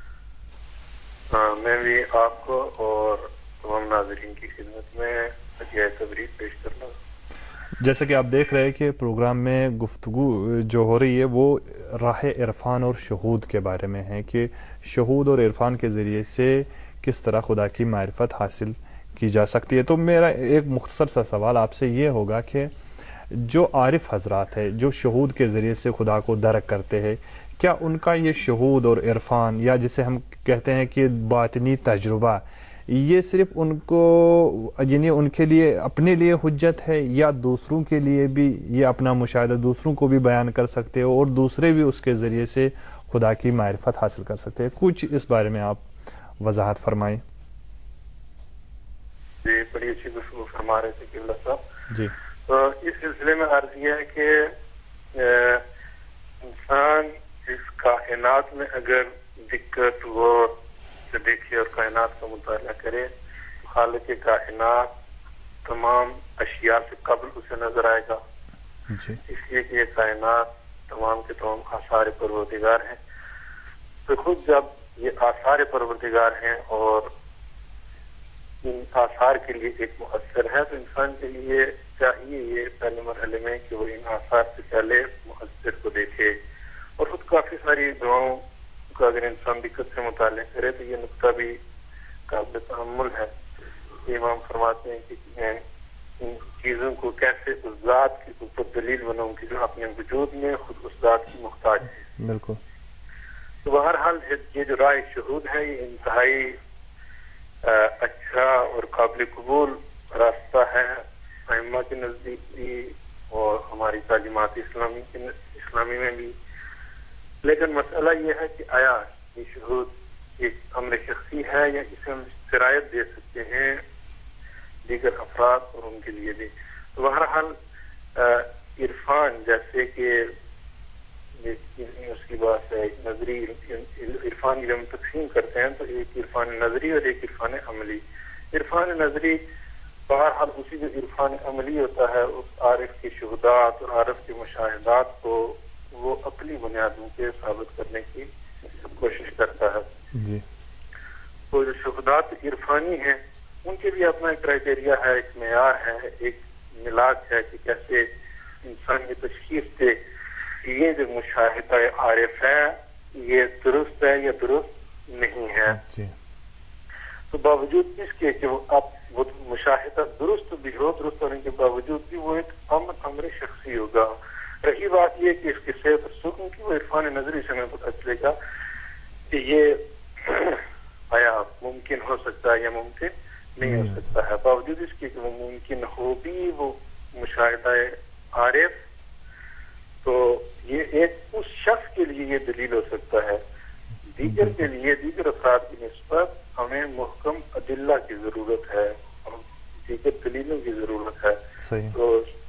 S5: میں بھی آپ کو اور تمام ناظرین کی خدمت میں ہدیہ تبریک پیش کرنا.
S1: جیسا کہ آپ دیکھ رہے ہیں کہ پروگرام میں گفتگو جو ہو رہی ہے وہ راہ عرفان اور شہود کے بارے میں ہے، کہ شہود اور عرفان کے ذریعے سے کس طرح خدا کی معرفت حاصل کی جا سکتی ہے. تو میرا ایک مختصر سا سوال آپ سے یہ ہوگا کہ جو عارف حضرات ہیں جو شہود کے ذریعے سے خدا کو درک کرتے ہیں، کیا ان کا یہ شہود اور عرفان، یا جسے ہم کہتے ہیں کہ باطنی تجربہ، یہ صرف ان کو یعنی ان کے لیے اپنے لیے حجت ہے، یا دوسروں کے لیے بھی یہ اپنا مشاہدہ دوسروں کو بھی بیان کر سکتے ہو اور دوسرے بھی اس کے ذریعے سے خدا کی معرفت حاصل کر سکتے ہیں؟ کچھ اس بارے میں آپ وضاحت فرمائیں.
S5: جی بڑی اچھی گفتگو فرما رہے تھے قبلہ صاحب.
S1: جی
S5: تو اس سلسلے میں عرض یہ ہے کہ انسان اس کائنات میں اگر دقت غور سے دیکھے اور کائنات کا مطالعہ کرے تو خالق کائنات تمام اشیاء سے قبل اسے نظر آئے گا. اس لیے کہ یہ کائنات تمام کے تمام آثار پروردگار ہیں. تو خود جب یہ آثار پروردگار ہیں اور ان آثار کے لیے ایک مؤثر ہے تو انسان کے لیے چاہیے یہ پہلے مرحلے میں کہ وہ ان آثار سے پہلے مؤثر کو دیکھے. اور خود کافی ساری دعاؤں کا اگر انسان دقت سے مطالعہ کرے تو یہ نقطہ بھی قابل تحمل ہے. امام فرماتے ہیں کہ ان چیزوں کو کیسے اس ذات کی اوپر دلیل بناؤں کہ جو اپنے وجود میں خود اس ذات کی محتاج ہے.
S1: بالکل.
S5: تو بہرحال یہ جو رائے شہود ہے یہ انتہائی اچھا اور قابل قبول راستہ ہے ائمہ کے نزدیک بھی اور ہماری تعلیمات اسلامی میں بھی. لیکن مسئلہ یہ ہے کہ آیا یہ شہود ایک امر شخصی ہے یا اسے ہم شرائط دے سکتے ہیں دیگر افراد اور ان کے لیے بھی. تو بہرحال عرفان جیسے کہ اس کی بات ہے نظری عرفان کی جب ہم تقسیم کرتے ہیں تو ایک عرفان نظری اور ایک عرفان عملی. عرفان نظری بہرحال اسی جو عرفان عملی ہوتا ہے اس عارف کی شہودات اور عارف کے مشاہدات کو وہ عقلی بنیادوں پہ ثابت کرنے کی کوشش کرتا ہے.
S1: جی.
S5: تو جو شہودات عرفانی ہیں ان کے بھی اپنا ایک کرائٹیریا ہے، ایک معیار ہے، ایک ملاک ہے کہ کیسے انسان کی تشخیص دے کہ یہ جو مشاہدہ عارف ہے یہ درست ہے یا درست نہیں ہے.
S1: جی.
S5: تو باوجود اس کے کہ وہ مشاہدہ درست بھی ہو، درست ہونے کے باوجود بھی وہ ایک امر شخصی ہوگا. رہی بات یہ کہ اس کی صحت اور سکون کی وہ عرفان نظری سے ہمیں پتہ چلے گا کہ یہ آیا ممکن ہو سکتا ہے یا ممکن نہیں ہو سکتا ہے. باوجود اس کے کہ وہ ممکن ہو بھی وہ مشاہدہ عارف تو یہ ایک اس شخص کے لیے یہ دلیل ہو سکتا ہے. دیگر کے لیے دیگر افراد کی نسبت ہمیں محکم ادلہ کی ضرورت ہے اور دیگر دلیلوں کی ضرورت ہے.
S1: صحیح.
S5: تو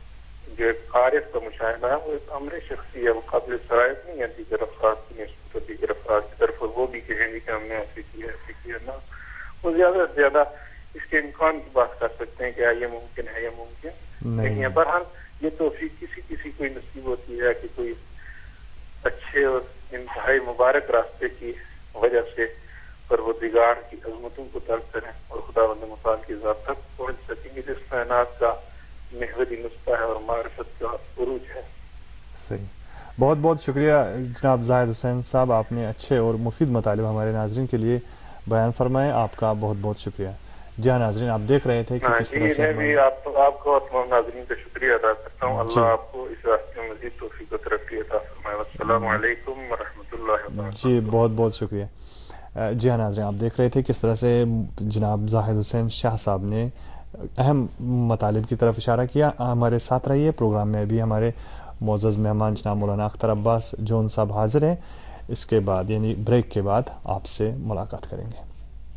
S5: جو ایک عارف کا مشاہدہ ہے وہ ایک امر شخصی ہے، وہ قابل سرایت نہیں ہے دیگر افراد کی نسبت دیگر افراد کی طرف، وہ بھی کہیں گے کہ ہم نے ایسے کیا نہ، وہ زیادہ سے زیادہ اس کے امکان کی بات کر سکتے ہیں کہ یہ ممکن ہے یا ممکن نہیں ہے۔ بہرحال یہ توفیق کسی کوئی نصیب ہوتی ہے کہ کوئی اچھے اور انتہائی مبارک راستے کی وجہ سے پروردگار کی عظمتوں کو درک کریں اور خداوند متعال کی ذات تک پہنچ سکیں گے، جس کائنات کا محوری نسخہ ہے اور معرفت کا عروج ہے۔
S1: صحیح، بہت بہت شکریہ جناب زاہد حسین صاحب، آپ نے اچھے اور مفید مطالب ہمارے ناظرین کے لیے بیان فرمائے، آپ کا بہت بہت شکریہ۔ جی ہاں ناظرین، آپ دیکھ رہے تھے کہ کس طرح سے
S5: میں بھی آپ کو اور تمام ناظرین کا شکریہ ادا کرتا ہوں۔ اللہ آپ کو اس راستے میں مزید توفیق و ترقی عطا فرمائے۔ السلام علیکم ورحمۃ اللہ وبرکاتہ۔
S1: جی بہت بہت شکریہ۔ جی ہاں ناظرین، آپ دیکھ رہے تھے کس طرح سے جناب زاہد حسین شاہ صاحب نے اہم مطالب کی طرف اشارہ کیا۔ ہمارے ساتھ رہیے، پروگرام میں بھی ہمارے معزز مہمان جناب مولانا اختر عباس جون صاحب حاضر ہیں، اس کے بعد یعنی بریک کے بعد آپ سے ملاقات کریں گے۔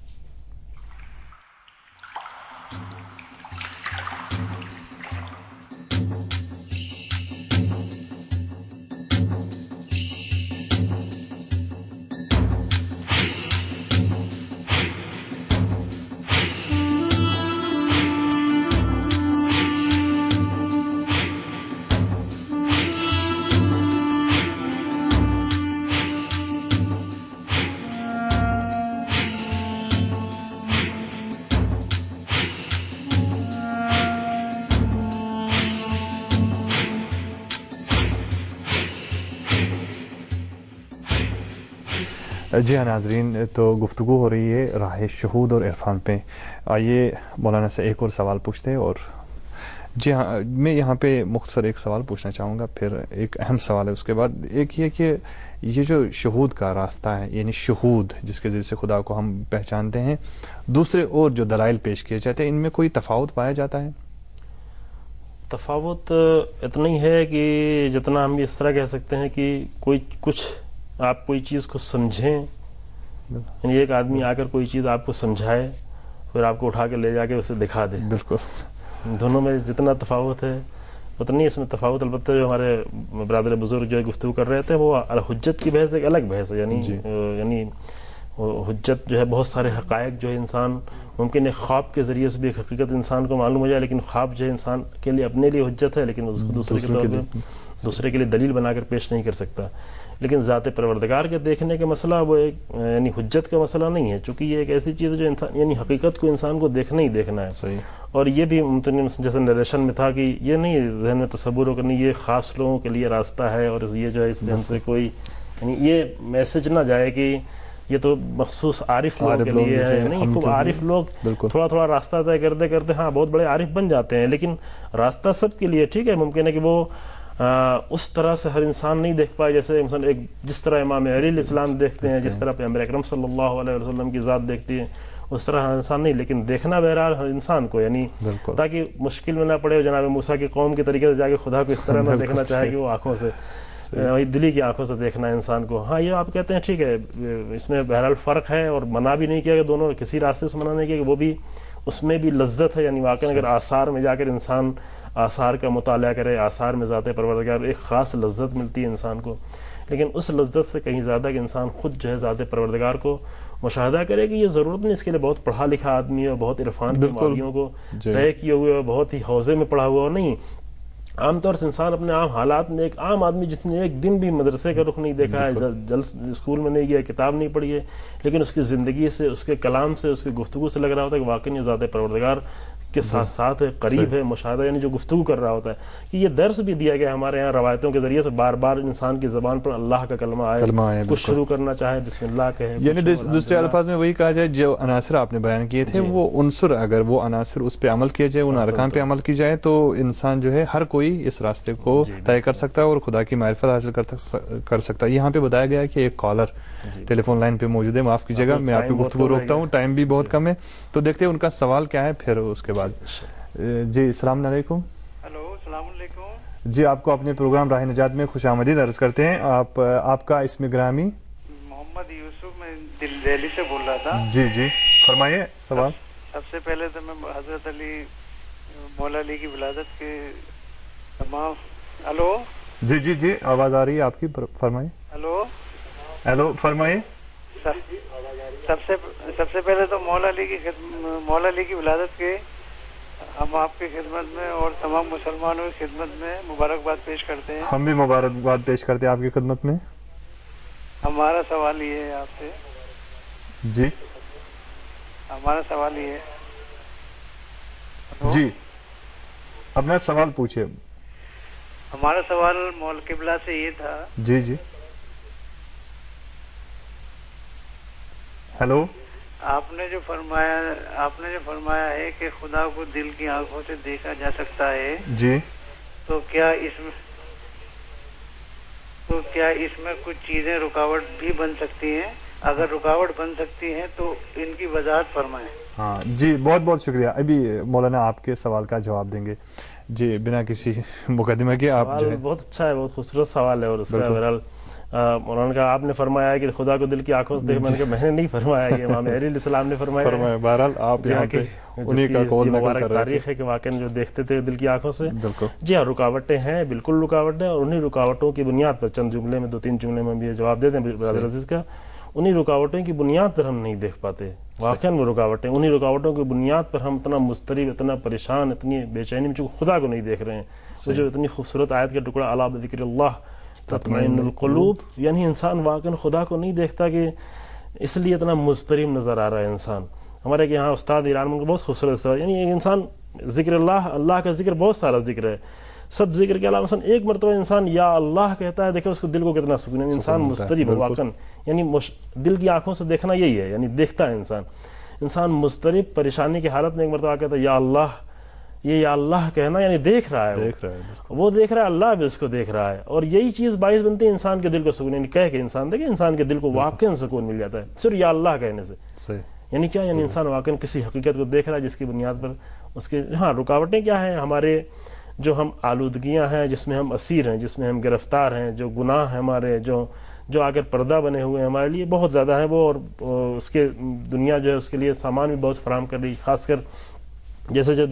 S1: جی ہاں ناظرین، تو گفتگو ہو رہی ہے راہ شہود اور عرفان پہ۔ آئیے مولانا سے ایک اور سوال پوچھتے ہیں۔ اور جی ہاں، میں یہاں پہ مختصر ایک سوال پوچھنا چاہوں گا، پھر ایک اہم سوال ہے اس کے بعد۔ ایک یہ کہ یہ جو شہود کا راستہ ہے، یعنی شہود جس کے ذریعے سے خدا کو ہم پہچانتے ہیں، دوسرے اور جو دلائل پیش کیے جاتے ہیں، ان میں کوئی تفاوت پایا جاتا ہے؟
S3: تفاوت اتنا ہی ہے کہ جتنا ہم اس طرح کہہ سکتے ہیں کہ کچھ آپ کوئی چیز کو سمجھیں، یعنی ایک آدمی آ کر کوئی چیز آپ کو سمجھائے، پھر آپ کو اٹھا کے لے جا کے اسے دکھا دے۔
S1: بالکل،
S3: دونوں میں جتنا تفاوت ہے اتنی اس میں تفاوت۔ البتہ جو ہمارے برادر بزرگ جو گفتگو کر رہے تھے، وہ حجت کی بحث ایک الگ بحث ہے، یعنی حجت جو ہے بہت سارے حقائق جو ہے انسان ممکن ہے خواب کے ذریعے سے بھی ایک حقیقت انسان کو معلوم ہو جائے، لیکن خواب جو ہے انسان کے لیے اپنے لیے حجت ہے، لیکن اس کو دوسرے کے لیے دلیل بنا کر پیش نہیں کر سکتا۔ لیکن ذات پروردگار کے دیکھنے کا مسئلہ وہ ایک یعنی حجت کا مسئلہ نہیں ہے، چونکہ یہ ایک ایسی چیز ہے جو انسان یعنی حقیقت کو انسان کو دیکھنا ہی دیکھنا ہے۔
S1: صحیح۔
S3: اور یہ بھی ممتن جیسے نریشن میں تھا کہ یہ نہیں ذہن میں تصور ہو کرنی یہ خاص لوگوں کے لیے راستہ ہے، اور یہ جو ہے اس سے ہم سے کوئی یعنی یہ میسج نہ جائے کہ یہ تو مخصوص عارف لوگوں کے لیے ہے۔ نہیں، خوب عارف لوگ تھوڑا تھوڑا راستہ طے کرتے کرتے ہاں بہت بڑے عارف بن جاتے ہیں، لیکن راستہ سب کے لیے ٹھیک ہے۔ ممکن ہے کہ وہ اس طرح سے ہر انسان نہیں دیکھ پائے، جیسے مثلا ایک جس طرح امام علیہ السلام دیکھتے ہیں، جس طرح پیغمبر اکرم صلی اللہ علیہ وسلم کی ذات دیکھتی ہے، اس طرح ہر انسان نہیں، لیکن دیکھنا بہرحال ہر انسان کو، یعنی تاکہ مشکل میں نہ پڑے جناب موسیٰ کی قوم کے طریقے سے جا کے خدا کو اس طرح نہ دیکھنا چاہے کہ وہ آنکھوں سے دلی کی آنکھوں سے دیکھنا ہے انسان کو۔ ہاں یہ آپ کہتے ہیں ٹھیک ہے، اس میں بہرحال فرق ہے، اور منع بھی نہیں کیا کہ دونوں کسی راستے سے منع نہیں کیا کہ وہ بھی اس میں بھی لذت ہے، یعنی واقعی اگر آثار میں جا کر انسان آثار کا مطالعہ کرے، آثار میں ذات پروردگار ایک خاص لذت ملتی ہے انسان کو، لیکن اس لذت سے کہیں زیادہ کہ انسان خود جو ہے ذات پروردگار کو مشاہدہ کرے کہ یہ ضرورت نہیں اس کے لیے بہت پڑھا لکھا آدمی ہے، بہت عرفان کی مالیوں کو طے کیے ہوئے اور بہت ہی حوزے میں پڑھا ہوا نہیں۔ عام طور سے انسان اپنے عام حالات میں ایک عام آدمی جس نے ایک دن بھی مدرسے کا رخ نہیں دیکھا ہے، اسکول میں نہیں گیا، کتاب نہیں پڑھی ہے، لیکن اس کی زندگی سے، اس کے کلام سے، اس کی گفتگو سے لگ رہا ہوتا ہے کہ واقعی یہ ذات پروردگار کے ساتھ ساتھ ہے، قریب ہے، مشاہدہ یعنی جو گفتگو کر رہا ہوتا ہے کہ یہ درس بھی دیا گیا ہمارے یہاں روایتوں کے ذریعے سے، بار بار انسان کی زبان پر اللہ کا کلمہ آئے، کچھ شروع کرنا چاہے بسم اللہ کہے،
S1: یعنی دوسرے الفاظ میں وہی کہا جائے جو عناصر آپ نے بیان کیے تھے وہ عنصر، اگر وہ عناصر اس پہ عمل کیا جائے، ان ارکان پہ عمل کی جائے، تو انسان جو ہے ہر کوئی اس راستے کو طے کر سکتا ہے اور خدا کی معرفت حاصل کر سکتا ہے۔ یہاں پہ بتایا گیا کہ ایک کالر ٹیلی فون لائن پہ موجود ہے، معاف کیجیے گا میں آپ کی گفتگو روکتا ہوں، ٹائم بھی بہت کم ہے، تو دیکھتے ہیں ان کا سوال کیا ہے، پھر اس کے بعد۔ جی السلام علیکم۔
S6: ہلو السلام علیکم
S1: جی، آپ کو اپنے پروگرام راہ نجات میں خوش آمدید عرض کرتے ہیں۔ آپ کا اسم گرامی؟
S6: محمد یوسف، میں دہلی سے بول رہا تھا۔
S1: جی فرمائیے سوال۔
S6: سب سے پہلے تو میں حضرت علی مولا علی کی ولادت کے तमाम। हेलो
S1: जी जी जी, आवाज़ आ रही है आपकी, फरमाइए।
S6: हेलो
S1: हेलो, फरमाइए।
S6: सबसे पहले तो मौला अली की विलादत के हम आपकी खिदमत में और तमाम मुसलमानों की खिदमत में मुबारकबाद पेश करते हैं।
S1: हम भी मुबारकबाद पेश करते हैं आपकी खिदमत में।
S6: हमारा सवाल ये है आपसे,
S1: जी
S6: हमारा सवाल ये है।
S1: जी, अपना सवाल पूछिए।
S6: हमारा सवाल मौला किबला से ये था।
S1: जी जी, हेलो।
S6: आपने जो फरमाया है कि खुदा को दिल की आंखों से देखा जा सकता है,
S1: जी,
S6: तो क्या इसमें कुछ चीजें रुकावट भी बन सकती हैं? अगर रुकावट बन सकती हैं तो इनकी वजाहत फरमाएं।
S1: हाँ जी, बहुत बहुत शुक्रिया। अभी मौलाना आपके सवाल का जवाब देंगे। जी, बिना किसी मुकदमे के आप जो है।
S3: बहुत अच्छा है, बहुत खूबसूरत सवाल है। और उसका बहरहाल मौलाना का आपने फरमाया है कि खुदा को दिल की आंखों से देख, मैंने नहीं फरमाया, ये इमाम अलैहिस्सलाम ने फरमाया।
S1: बहरहाल आप यहाँ पे उन्हीं का कौल नकल कर रहे थे।
S3: तारीख है कि वाकई जो देखते थे दिल की आंखों से।
S1: बिल्कुल
S3: जी हाँ, रुकावटें हैं, बिल्कुल रुकावटें, और उन्हीं रुकावटों की बुनियाद पर चंद जुमले में, 2-3 जुमले में भी जवाब देते हैं ब्रदर अजीज का। उन्हीं रुकावटों की बुनियाद पर हम नहीं देख पाते, वाकई वो रुकावटें, उन्हीं रुकावटों की बुनियाद पर हम इतना मुस्तरिब, इतना परेशान, इतनी बेचैनी में चूँकि खुदा को नहीं देख रहे हैं। तो जो इतनी खूबसूरत आयत का टुकड़ा, अला बिज़िक्रिल्लाह तत्मइन्नुल क़ुलूब, यानी इंसान वाकई खुदा को नहीं देखता कि इसलिए इतना मुस्तरिब नज़र आ रहा है इंसान। हमारे यहाँ उस्ताद ईरान में बहुत खूबसूरत सवाल, यानी एक इंसान ज़िक्रिल्लाह, अल्लाह का जिक्र, बहुत सारा जिक्र है, सब जिक्र के अलावा इंसान एक मरतबा इंसान या अल्लाह कहता है, देखो उसको दिल को कितना सुकून है। इंसान मुस्तरिब वाकन, यानी दिल की आंखों से देखना यही है, यानी देखता है इंसान मुस्तरिब परेशानी की हालत में एक मरतबा कहता है या अल्लाह, ये या अल्लाह कहना यानी देख रहा है, वो देख रहा है, अल्लाह भी उसको देख रहा है। और यही चीज़ बाइस बनती है इंसान के दिल को सुकून, यानी कह के इंसान देखे, इंसान के दिल को वाकई सुकून मिल जाता है सिर्फ या अल्लाह कहने से। यानी क्या, यानी इंसान वाकई किसी हकीकत को देख रहा है जिसकी बुनियाद पर उसके। हाँ, रुकावटें क्या हैं हमारे, जो हम आलूदगियाँ हैं जिसमें हम असीर हैं, जिसमें हम गिरफ्तार हैं, जो गुनाह हैं हमारे, जो आकर पर्दा बने हुए हैं हमारे लिए, बहुत ज़्यादा है वो। और उसके दुनिया जो है उसके लिए सामान भी बहुत फराहम कर रही है, ख़ासकर जैसे जो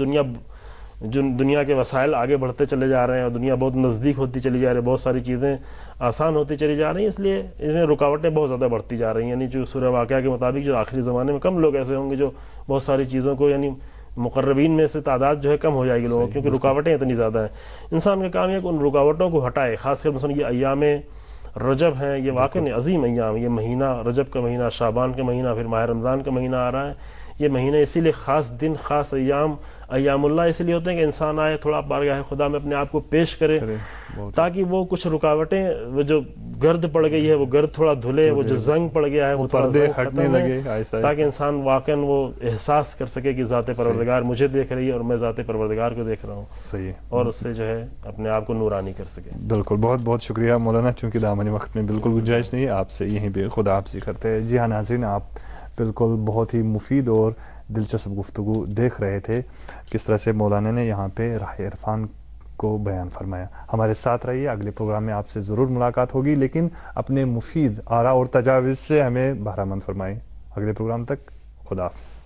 S3: दुनिया के वसाइल आगे बढ़ते चले जा रहे हैं और दुनिया बहुत नज़दीक होती चली जा रही है, बहुत सारी चीज़ें आसान होती चली जा रही हैं, इसलिए इसमें रुकावटें बहुत ज़्यादा बढ़ती जा रही हैं। यानी जो सूरह वाक़या के मुताबिक जो आखिरी ज़माने में कम लोग ऐसे होंगे जो बहुत सारी चीज़ों को, यानी मुक़र्रबीन में से तादाद जो है कम हो जाएगी लोगों, क्योंकि रुकावटें इतनी ज़्यादा हैं। इंसान का काम है कि उन रुकावटों को हटाए, ख़ासकर मसलन ये अय्याम रजब हैं, ये वाकई अजीम अय्याम, ये महीना रजब का महीना, शाबान का महीना, फिर माह रमज़ान का महीना आ रहा है। ये महीने इसीलिए ख़ास दिन, ख़ास अय्यामुल्लाह इसलिए होते हैं कि इंसान आए, थोड़ा बारगाह खुदा में अपने आप को पेश करे, ताकि वो कुछ रुकावटें, वो जो गर्द पड़ गई है वो गर्द थोड़ा धुले, वो जो जंग पड़ गया है वो थोड़ा हटने लगे, ताकि इंसान वाकई वो एहसास कर सके कि ज़ाते परवरदिगार मुझे देख रही है और मैं ज़ाते परवरदिगार को देख रहा हूँ।
S1: सही है,
S3: और उससे जो है अपने आप को नूरानी कर सके।
S1: बिल्कुल, बहुत बहुत शुक्रिया मौलाना। चूँकि दामनी वक्त में बिल्कुल गुंजाइश नहीं है, आपसे यहीं पे खुदा आपसी करते हैं। जी हाँ नाज़रीन, आप बिल्कुल बहुत ही मुफीद और दिलचस्प गुफ्तगू देख रहे थे, किस तरह से मौलाना ने यहाँ पे राह इरफान को बयान फरमाया। हमारे साथ रहिए, अगले प्रोग्राम में आपसे ज़रूर मुलाकात होगी, लेकिन अपने मुफीद आरा और तजावीज़ से हमें बहरामंद फरमाएं। अगले प्रोग्राम तक खुदा हाफ़िज़।